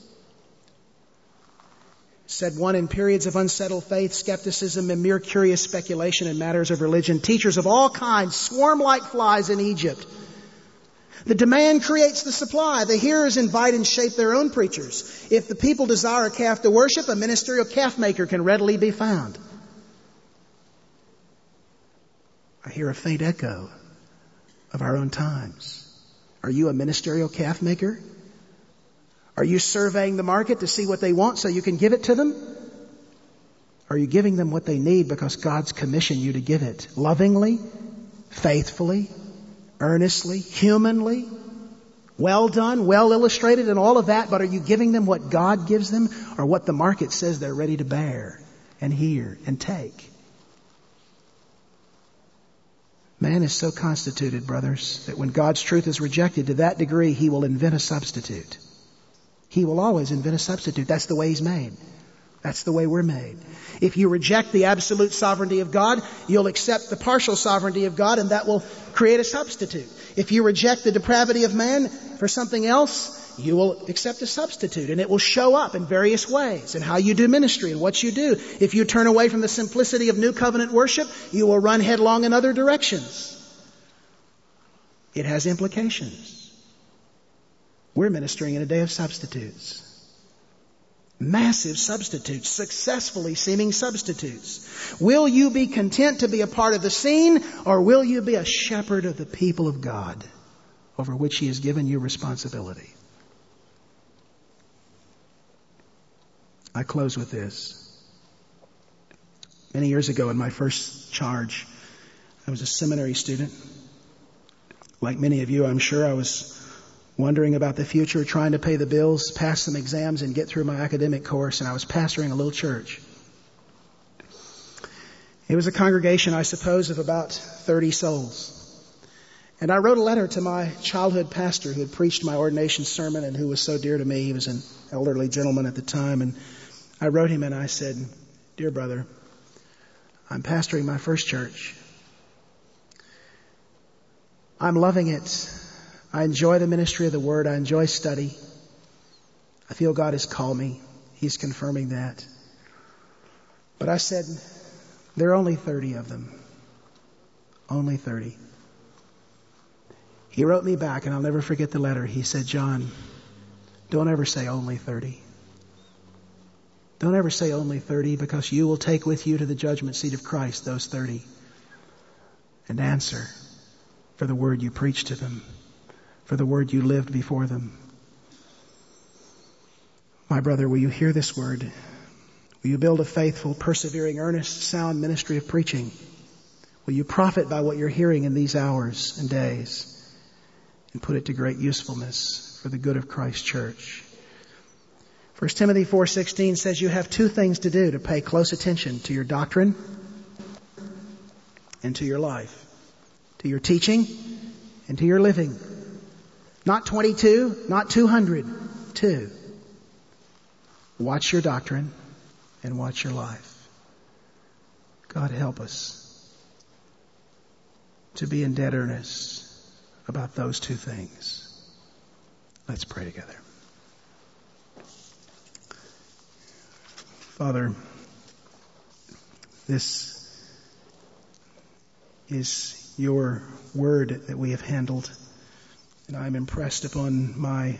Said one, in periods of unsettled faith, skepticism, and mere curious speculation in matters of religion, teachers of all kinds swarm like flies in Egypt. The demand creates the supply. The hearers invite and shape their own preachers. If the people desire a calf to worship, a ministerial calf maker can readily be found. I hear a faint echo of our own times. Are you a ministerial calf maker? Are you surveying the market to see what they want so you can give it to them? Are you giving them what they need because God's commissioned you to give it? Lovingly, faithfully, earnestly, humanly, well done, well illustrated and all of that, but are you giving them what God gives them or what the market says they're ready to bear and hear and take? Man is so constituted, brothers, that when God's truth is rejected to that degree, he will invent a substitute. He will always invent a substitute. That's the way he's made. That's the way we're made. If you reject the absolute sovereignty of God, you'll accept the partial sovereignty of God, and that will create a substitute. If you reject the depravity of man for something else, you will accept a substitute, and it will show up in various ways in how you do ministry and what you do. If you turn away from the simplicity of new covenant worship, you will run headlong in other directions. It has implications. We're ministering in a day of substitutes. Massive substitutes, successfully seeming substitutes. Will you be content to be a part of the scene, or will you be a shepherd of the people of God over which he has given you responsibility? I close with this. Many years ago in my first charge, I was a seminary student. Like many of you, I'm sure I was wondering about the future, trying to pay the bills, pass some exams, and get through my academic course, and I was pastoring a little church. It was a congregation, I suppose, of about thirty souls. And I wrote a letter to my childhood pastor who had preached my ordination sermon and who was so dear to me. He was an elderly gentleman at the time. And I wrote him and I said, "Dear brother, I'm pastoring my first church. I'm loving it. I enjoy the ministry of the Word. I enjoy study. I feel God has called me. He's confirming that. But I said, there are only thirty of them. Only thirty. He wrote me back, and I'll never forget the letter. He said, John, don't ever say only thirty. Don't ever say only thirty, because you will take with you to the judgment seat of Christ those thirty and answer for the word you preached to them, for the word you lived before them. My brother, will you hear this word? Will you build a faithful, persevering, earnest, sound ministry of preaching? Will you profit by what you're hearing in these hours and days and put it to great usefulness for the good of Christ's church? First Timothy four sixteen says you have two things to do to pay close attention: to your doctrine and to your life, to your teaching and to your living. Not twenty-two, not two hundred, two. Watch your doctrine and watch your life. God help us to be in dead earnest about those two things. Let's pray together. Father, this is your word that we have handled, and I'm impressed upon my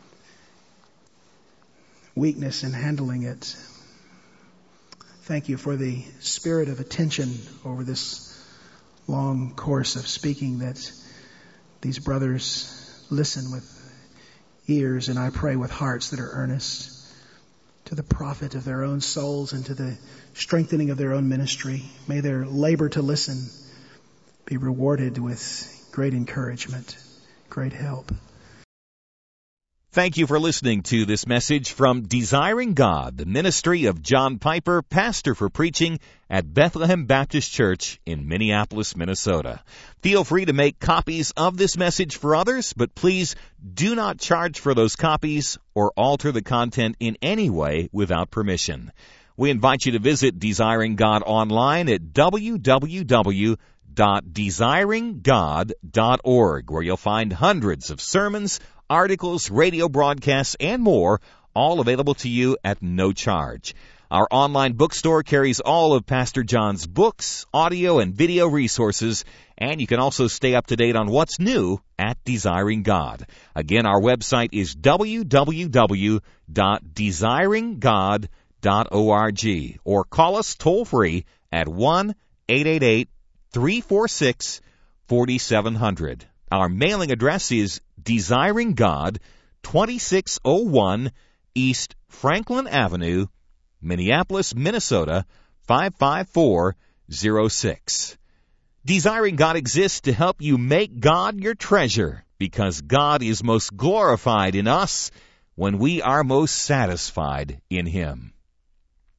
weakness in handling it. Thank you for the spirit of attention over this long course of speaking, that these brothers listen with ears, and I pray with hearts that are earnest, to the profit of their own souls and to the strengthening of their own ministry. May their labor to listen be rewarded with great encouragement, great help. Thank you for listening to this message from Desiring God, the ministry of John Piper, pastor for preaching at Bethlehem Baptist Church in Minneapolis, Minnesota. Feel free to make copies of this message for others, but please do not charge for those copies or alter the content in any way without permission. We invite you to visit Desiring God online at w w w dot desiring god dot org, where you'll find hundreds of sermons, articles, radio broadcasts, and more, all available to you at no charge. Our online bookstore carries all of Pastor John's books, audio, and video resources, and you can also stay up to date on what's new at Desiring God. Again, our website is w w w dot desiring god dot org, or call us toll-free at one eight eight eight, three four six, four seven zero zero. Our mailing address is Desiring God, twenty-six oh one East Franklin Avenue, Minneapolis, Minnesota, five five four zero six. Desiring God exists to help you make God your treasure, because God is most glorified in us when we are most satisfied in Him.